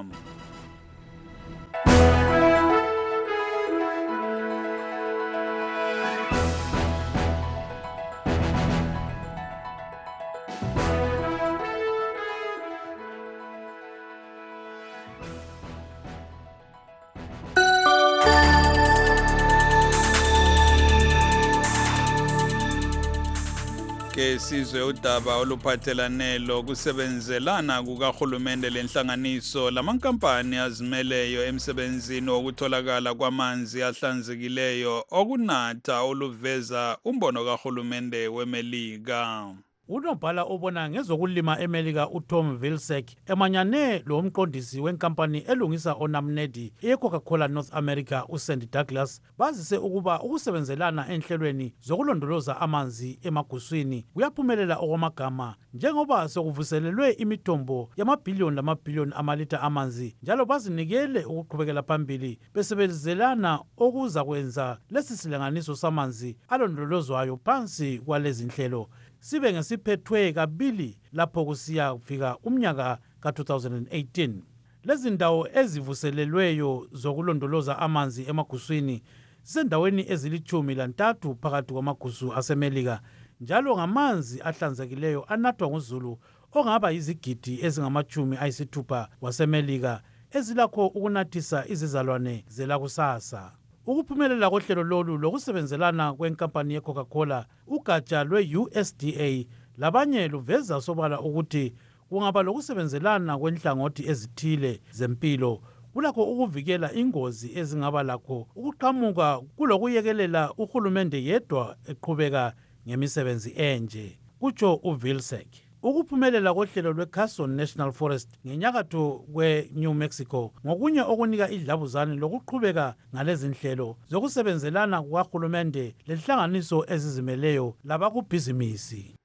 Sizwe udaba oluphathelane lokusebenzelana kukahulumende lenhlanganiso lamankampani azimeleyo emsebenzini wokutholakala kwamanzi ahlanzekileyo okunatha oluveza umbono kahulumende weMelika. Unobhala obona ngezokulima eMelika uTom Vilsack emanyane lo mqondisi wenkampani elungisa onamnedi eCoca-Cola North America uSandy Douglas bazise ukuba ukusebenzelana enhlelweni zokulondoloza amanzi emaguswini kuyaphumelela okwamagama njengoba sokuvuselelwe imithombo yamabhiliyoni lamabhiliyoni amalitha amanzi njalo bazinikele ukuqhubekela phambili besebenzelana okuza kwenza lesi silinganiso samanzi alondolozwayo phansi kwalezi nhlelo sibe ngesiphethwe kabili lapho kusiya kufika umnyaka ka-2018. Lezi ndawo ezivuselelweyo zokulondoloza amanzi emaguswini zisendaweni ezili-13 phakathi kwamagusu aseMelika njalo ngamanzi ahlanzekileyo anathwa nguzulu ongaba yizigidi ezingama-60 waseMelika ezilakho ukunathisa izizalwane zelakusasa. Ukuphumelela kohlelo lolu lokusebenzelana kwenkampani yeCoca-Cola ugatsha lwe-USDA labanye luveza sobala ukuthi kungaba lokusebenzelana kwenhlangothi ezithile zempilo kulakho ukuvikela ingozi ezingaba lakho ukuqhamuka kulokuyekelela uhulumende yedwa eqhubeka ngemisebenzi enje kutsho uVilsack. Ukuphumelela kohlelo lweCarson National Forest ngenyakatho kwe-New Mexico ngokunye okunika idlabuzane lokuqhubeka ngalezi nhlelo zokusebenzelana kukahulumende lenhlanganiso ezizimeleyo labakubhizimisi.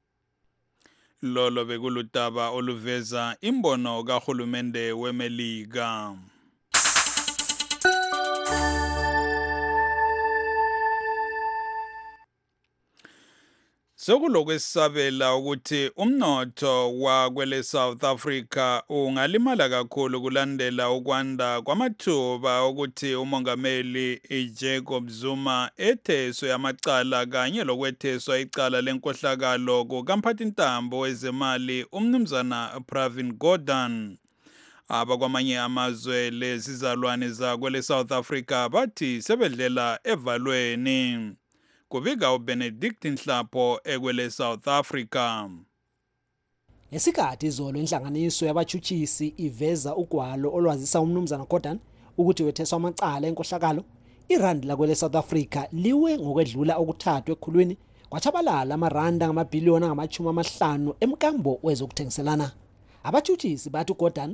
Lolo bekuludaba oluveza imbono kahulumende weMelika. Sokulokwesabela ukuthi umnotho wakwele South Africa ungalimala kakhulu kulandela ukwanda kwamathuba ukuthi umongameli Jacob Zuma etheswe yamacala kanye lokwetheswa icala lenkohlakalo kukamphathintambo wezemali umnumzana Pravin Gordhan. Abakwamanye amazwe lezizalwane zakwele South Africa bathi sebedlela evalweni. Kubika uBenedict Nhlapho ekwele South Africa. Ngesikhathi izolo inhlanganiso yabachuchisi iveza ugwalo olwazisa umnumzana Gordhan ukuthi wetheswa amacala enkohlakalo, irand lakwele South Africa liwe ngokwedlula okuthathwe ekhulwini kwachabalala amaranda ngamabhiliyoni angama-50 emkambo wezokuthengiselana. Abachuchisi bathi uGordhan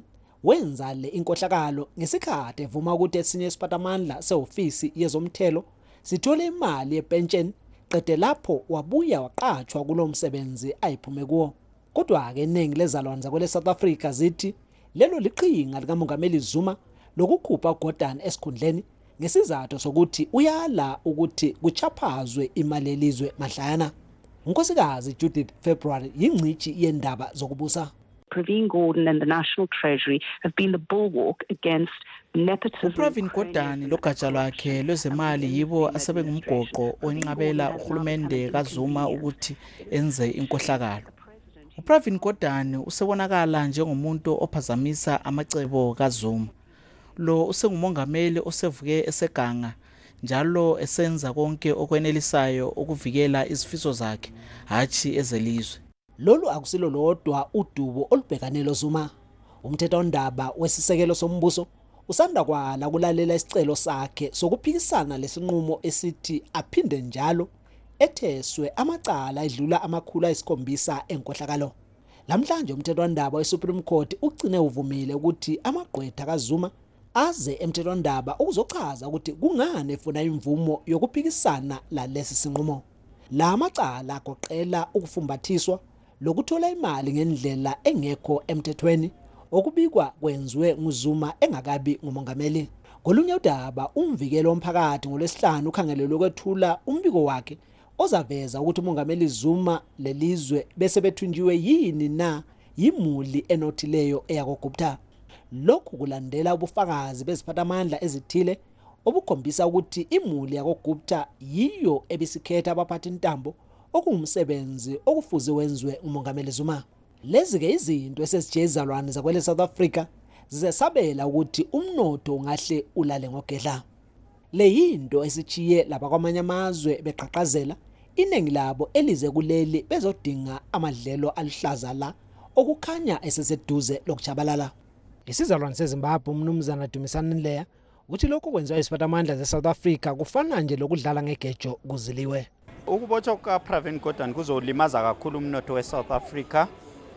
wenza le inkohlakalo ngesikhathi evuma ukuthi esinye isiphatamandla sehofisi yezomthelo sithole imali yepension qede lapho wabuya waqatshwa kulomsebenzi ayiphume kuwo. Kodwa ke iningi lezalwane zakwele South Africa zithi lelo liqhinga likamongameli Zuma lokukhupha uGordhan esikhundleni ngesizathu sokuthi uyala ukuthi kuchaphazwe imali yelizwe mahlayana. Unkosikazi Judith February yingcici yendaba zokubusa. Pravin Gordhan and the National Treasury have been the bulwark against nepotism. Pravin Gordhan logatsha lwakhe lwezemali yibo asebengumgoqo onqabela uhulumende kaZuma ukuthi enze inkohlakalo. Pravin Gordhan usebonakala njengomuntu ophazamisa amacebo kaZuma. Lo usengumongameli osevuke eseganga njalo esenza konke okwenelisayo ukuvikela izifiso zakhe hathi ezelizwe. Lolu akusilo lodwa udubo olubhekane loZuma. Umthethondaba wesisekelo sombuso usanda kwala kulalela isicelo sakhe sokuphikisana lesinqumo esithi aphinde njalo etheswe amacala edlula amakhulu ayisikhombisa enkohlakalo. Lamhlanje umthethondaba weSupreme Court ugcine uvumile ukuthi amagqwetha kaZuma aze emthethondaba ukuzochaza ukuthi kungani efuna imvumo yokuphikisana lalesi sinqumo. La macala agoqela ukufumbathiswa lokuthola imali ngendlela engekho emthethweni okubikwa kwenziwe nguZuma engakabi ngumongameli. Kolunye udaba umvikelo womphakathi ngolwesihlanu ukhangelelwe ukwethula umbiko wakhe ozaveza ukuthi umongameli Zuma lelizwe bese bethunjiwe yini na yimuli enothileyo eyakoGupta. Lokhu kulandela ubufakazi beziphatamandla ezithile obukhombisa ukuthi imuli yakoGupta yiyo ebisikhetha abaphathi intambo okungumsebenzi okufuze wenziwe umongameli Zuma. Lezi ke izinto esezijezalwane zakwele South Africa zisabela ukuthi umnotho ungahle ulale ngogedla. Le yinto esichiye laba kwamanye amazwe beqhaqhazela iningi labo elize kuleli bezodinga amadlelo alihlaza la okukhanya eseseduze lokuchabalala. Isizalwane seZimbabwe umnumzana Dumisani Nleya uthi lokho kwenziwa isiphatamandla zeSouth Africa kufana nje lokudlala ngegejo kuziliwe. Ukubotshwa kukaPravin Gordhan kuzolimaza kakhulu umnotho weSouth Africa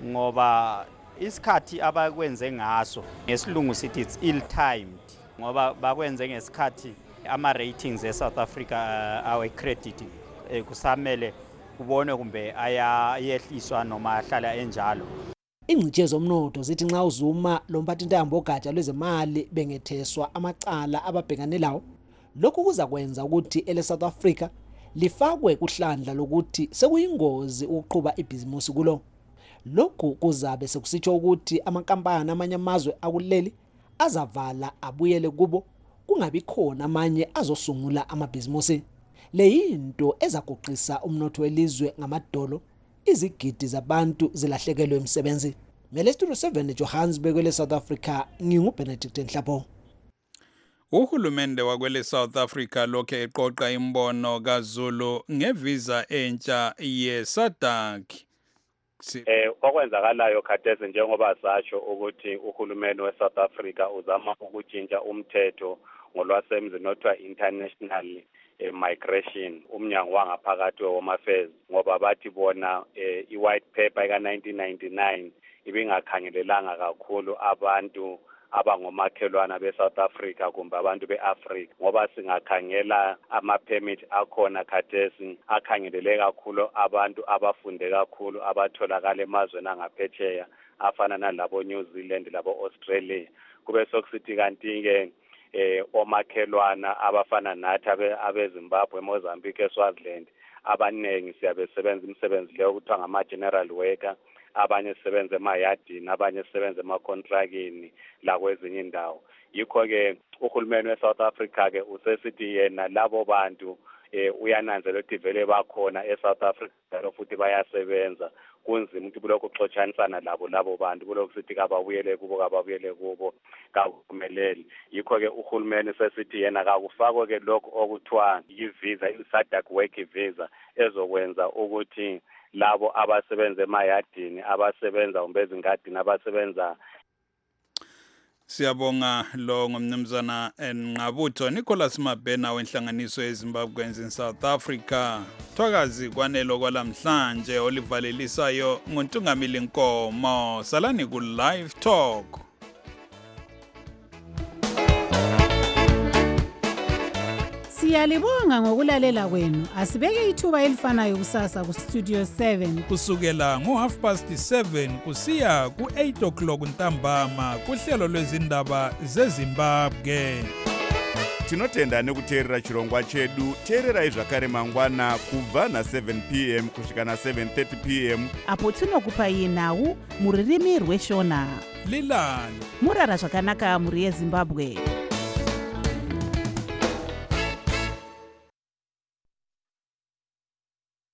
ngoba isikhathi abakwenze ngaso ngesilungu sithi it's ill timed ngoba bakwenze ngesikhathi ama ratings eSouth Africa awe credit kusamele kubone kumbe ayehliswa noma ahlala enjalo. Ingcithi zomnotho zithi nxa uZuma lomphathi intambo ogatsha lwezemali bengetheswa amacala ababhekane lawo, lokhu kuza kwenza ukuthi eleSouth Africa lifakwe kuhlandla lokuthi sekuyingozi ukuqhuba ibhizimusi kulo. Lokhu kuzabe sekusitsho ukuthi amankampani amanye amazwe akuleli azavala abuyele kubo kungabi khona amanye azosungula amabhizimusi. Le yinto ezaguqisa umnotho welizwe ngamadolo, izigidi zabantu zilahlekelwe imisebenzi. Studio 7 Johannesburg kwele South Africa nginguBenedict Nhlapo. Uhulumende wakwele South Africa lokhe eqoqa imbono kaZulu ngevisa entsha yeSADC. Okwenzakalayo khathesi njengoba sasho ukuthi uhulumeni weSouth Africa uzama ukutshintsha umthetho ngolwasemzini nothiwa international migration umnyango wangaphakathi weHome Affairs ngoba bathi bona i-white paper ka-1999 ibingakhangelelanga kakhulu abantu abangomakhelwana beSouth Africa kumbe abantu beAfrica ngoba singakhangela ama-permit akhona khathesi akhangelele kakhulu abantu abafunde kakhulu abatholakala emazweni angaphetsheya afana nalabo New Zealand labo Australia kube sokusithi kanti-ke omakhelwana abafana nathi abeZimbabwe, Mozambique, eSwaziland abaningi siyabe sebenza imisebenzi leyo kuthiwa ngama-general worker, abanye sisebenza emayadini, abanye sisebenza emakontrakini lakwezinye indawo. Yikho-ke uhulumeni weSouth Africa-ke usesithi yena labo bantu uyananzela ukuthi vele bakhona eSouth Africa futhi bayasebenza kunzima ukuthi bulokhu uxotshanisana labo bantu bulokhu sithi kababuyele kubo kakumeleli. Yikho-ke uhulumeni sesithi yena kakufakwe-ke lokhu okuthiwa yi-visa, i-SADC work visa ezokwenza ukuthi labo abasebenza emayadini, abasebenza umbezingadini, abasebenza. Siyabonga lo ngomnumzana Nqabutho Nicholas Mabhena wenhlanganiso yeZimbabweans in South Africa. Thwakazi kwanelo kwalamhlanje olivalelisayo nguntungamili Nkomo. Salani ku Live Talk. Siyalibonga ngokulalela kwenu. Asibeke ithuba elifanayo kusasa ku Studio 7 kusukela ngo7:30 kusiya ku8 o'clock ntambama kuhlelo lwezindaba zeZimbabwe. Tinotenda nekuteerera chirongwa chedu. Teererai zvakare mangwana kubva na7 p.m. kusvika na7:30 p.m. apo tinokupai nhau muririmi rweshona. Lilani murara zvakanaka muri yeZimbabwe.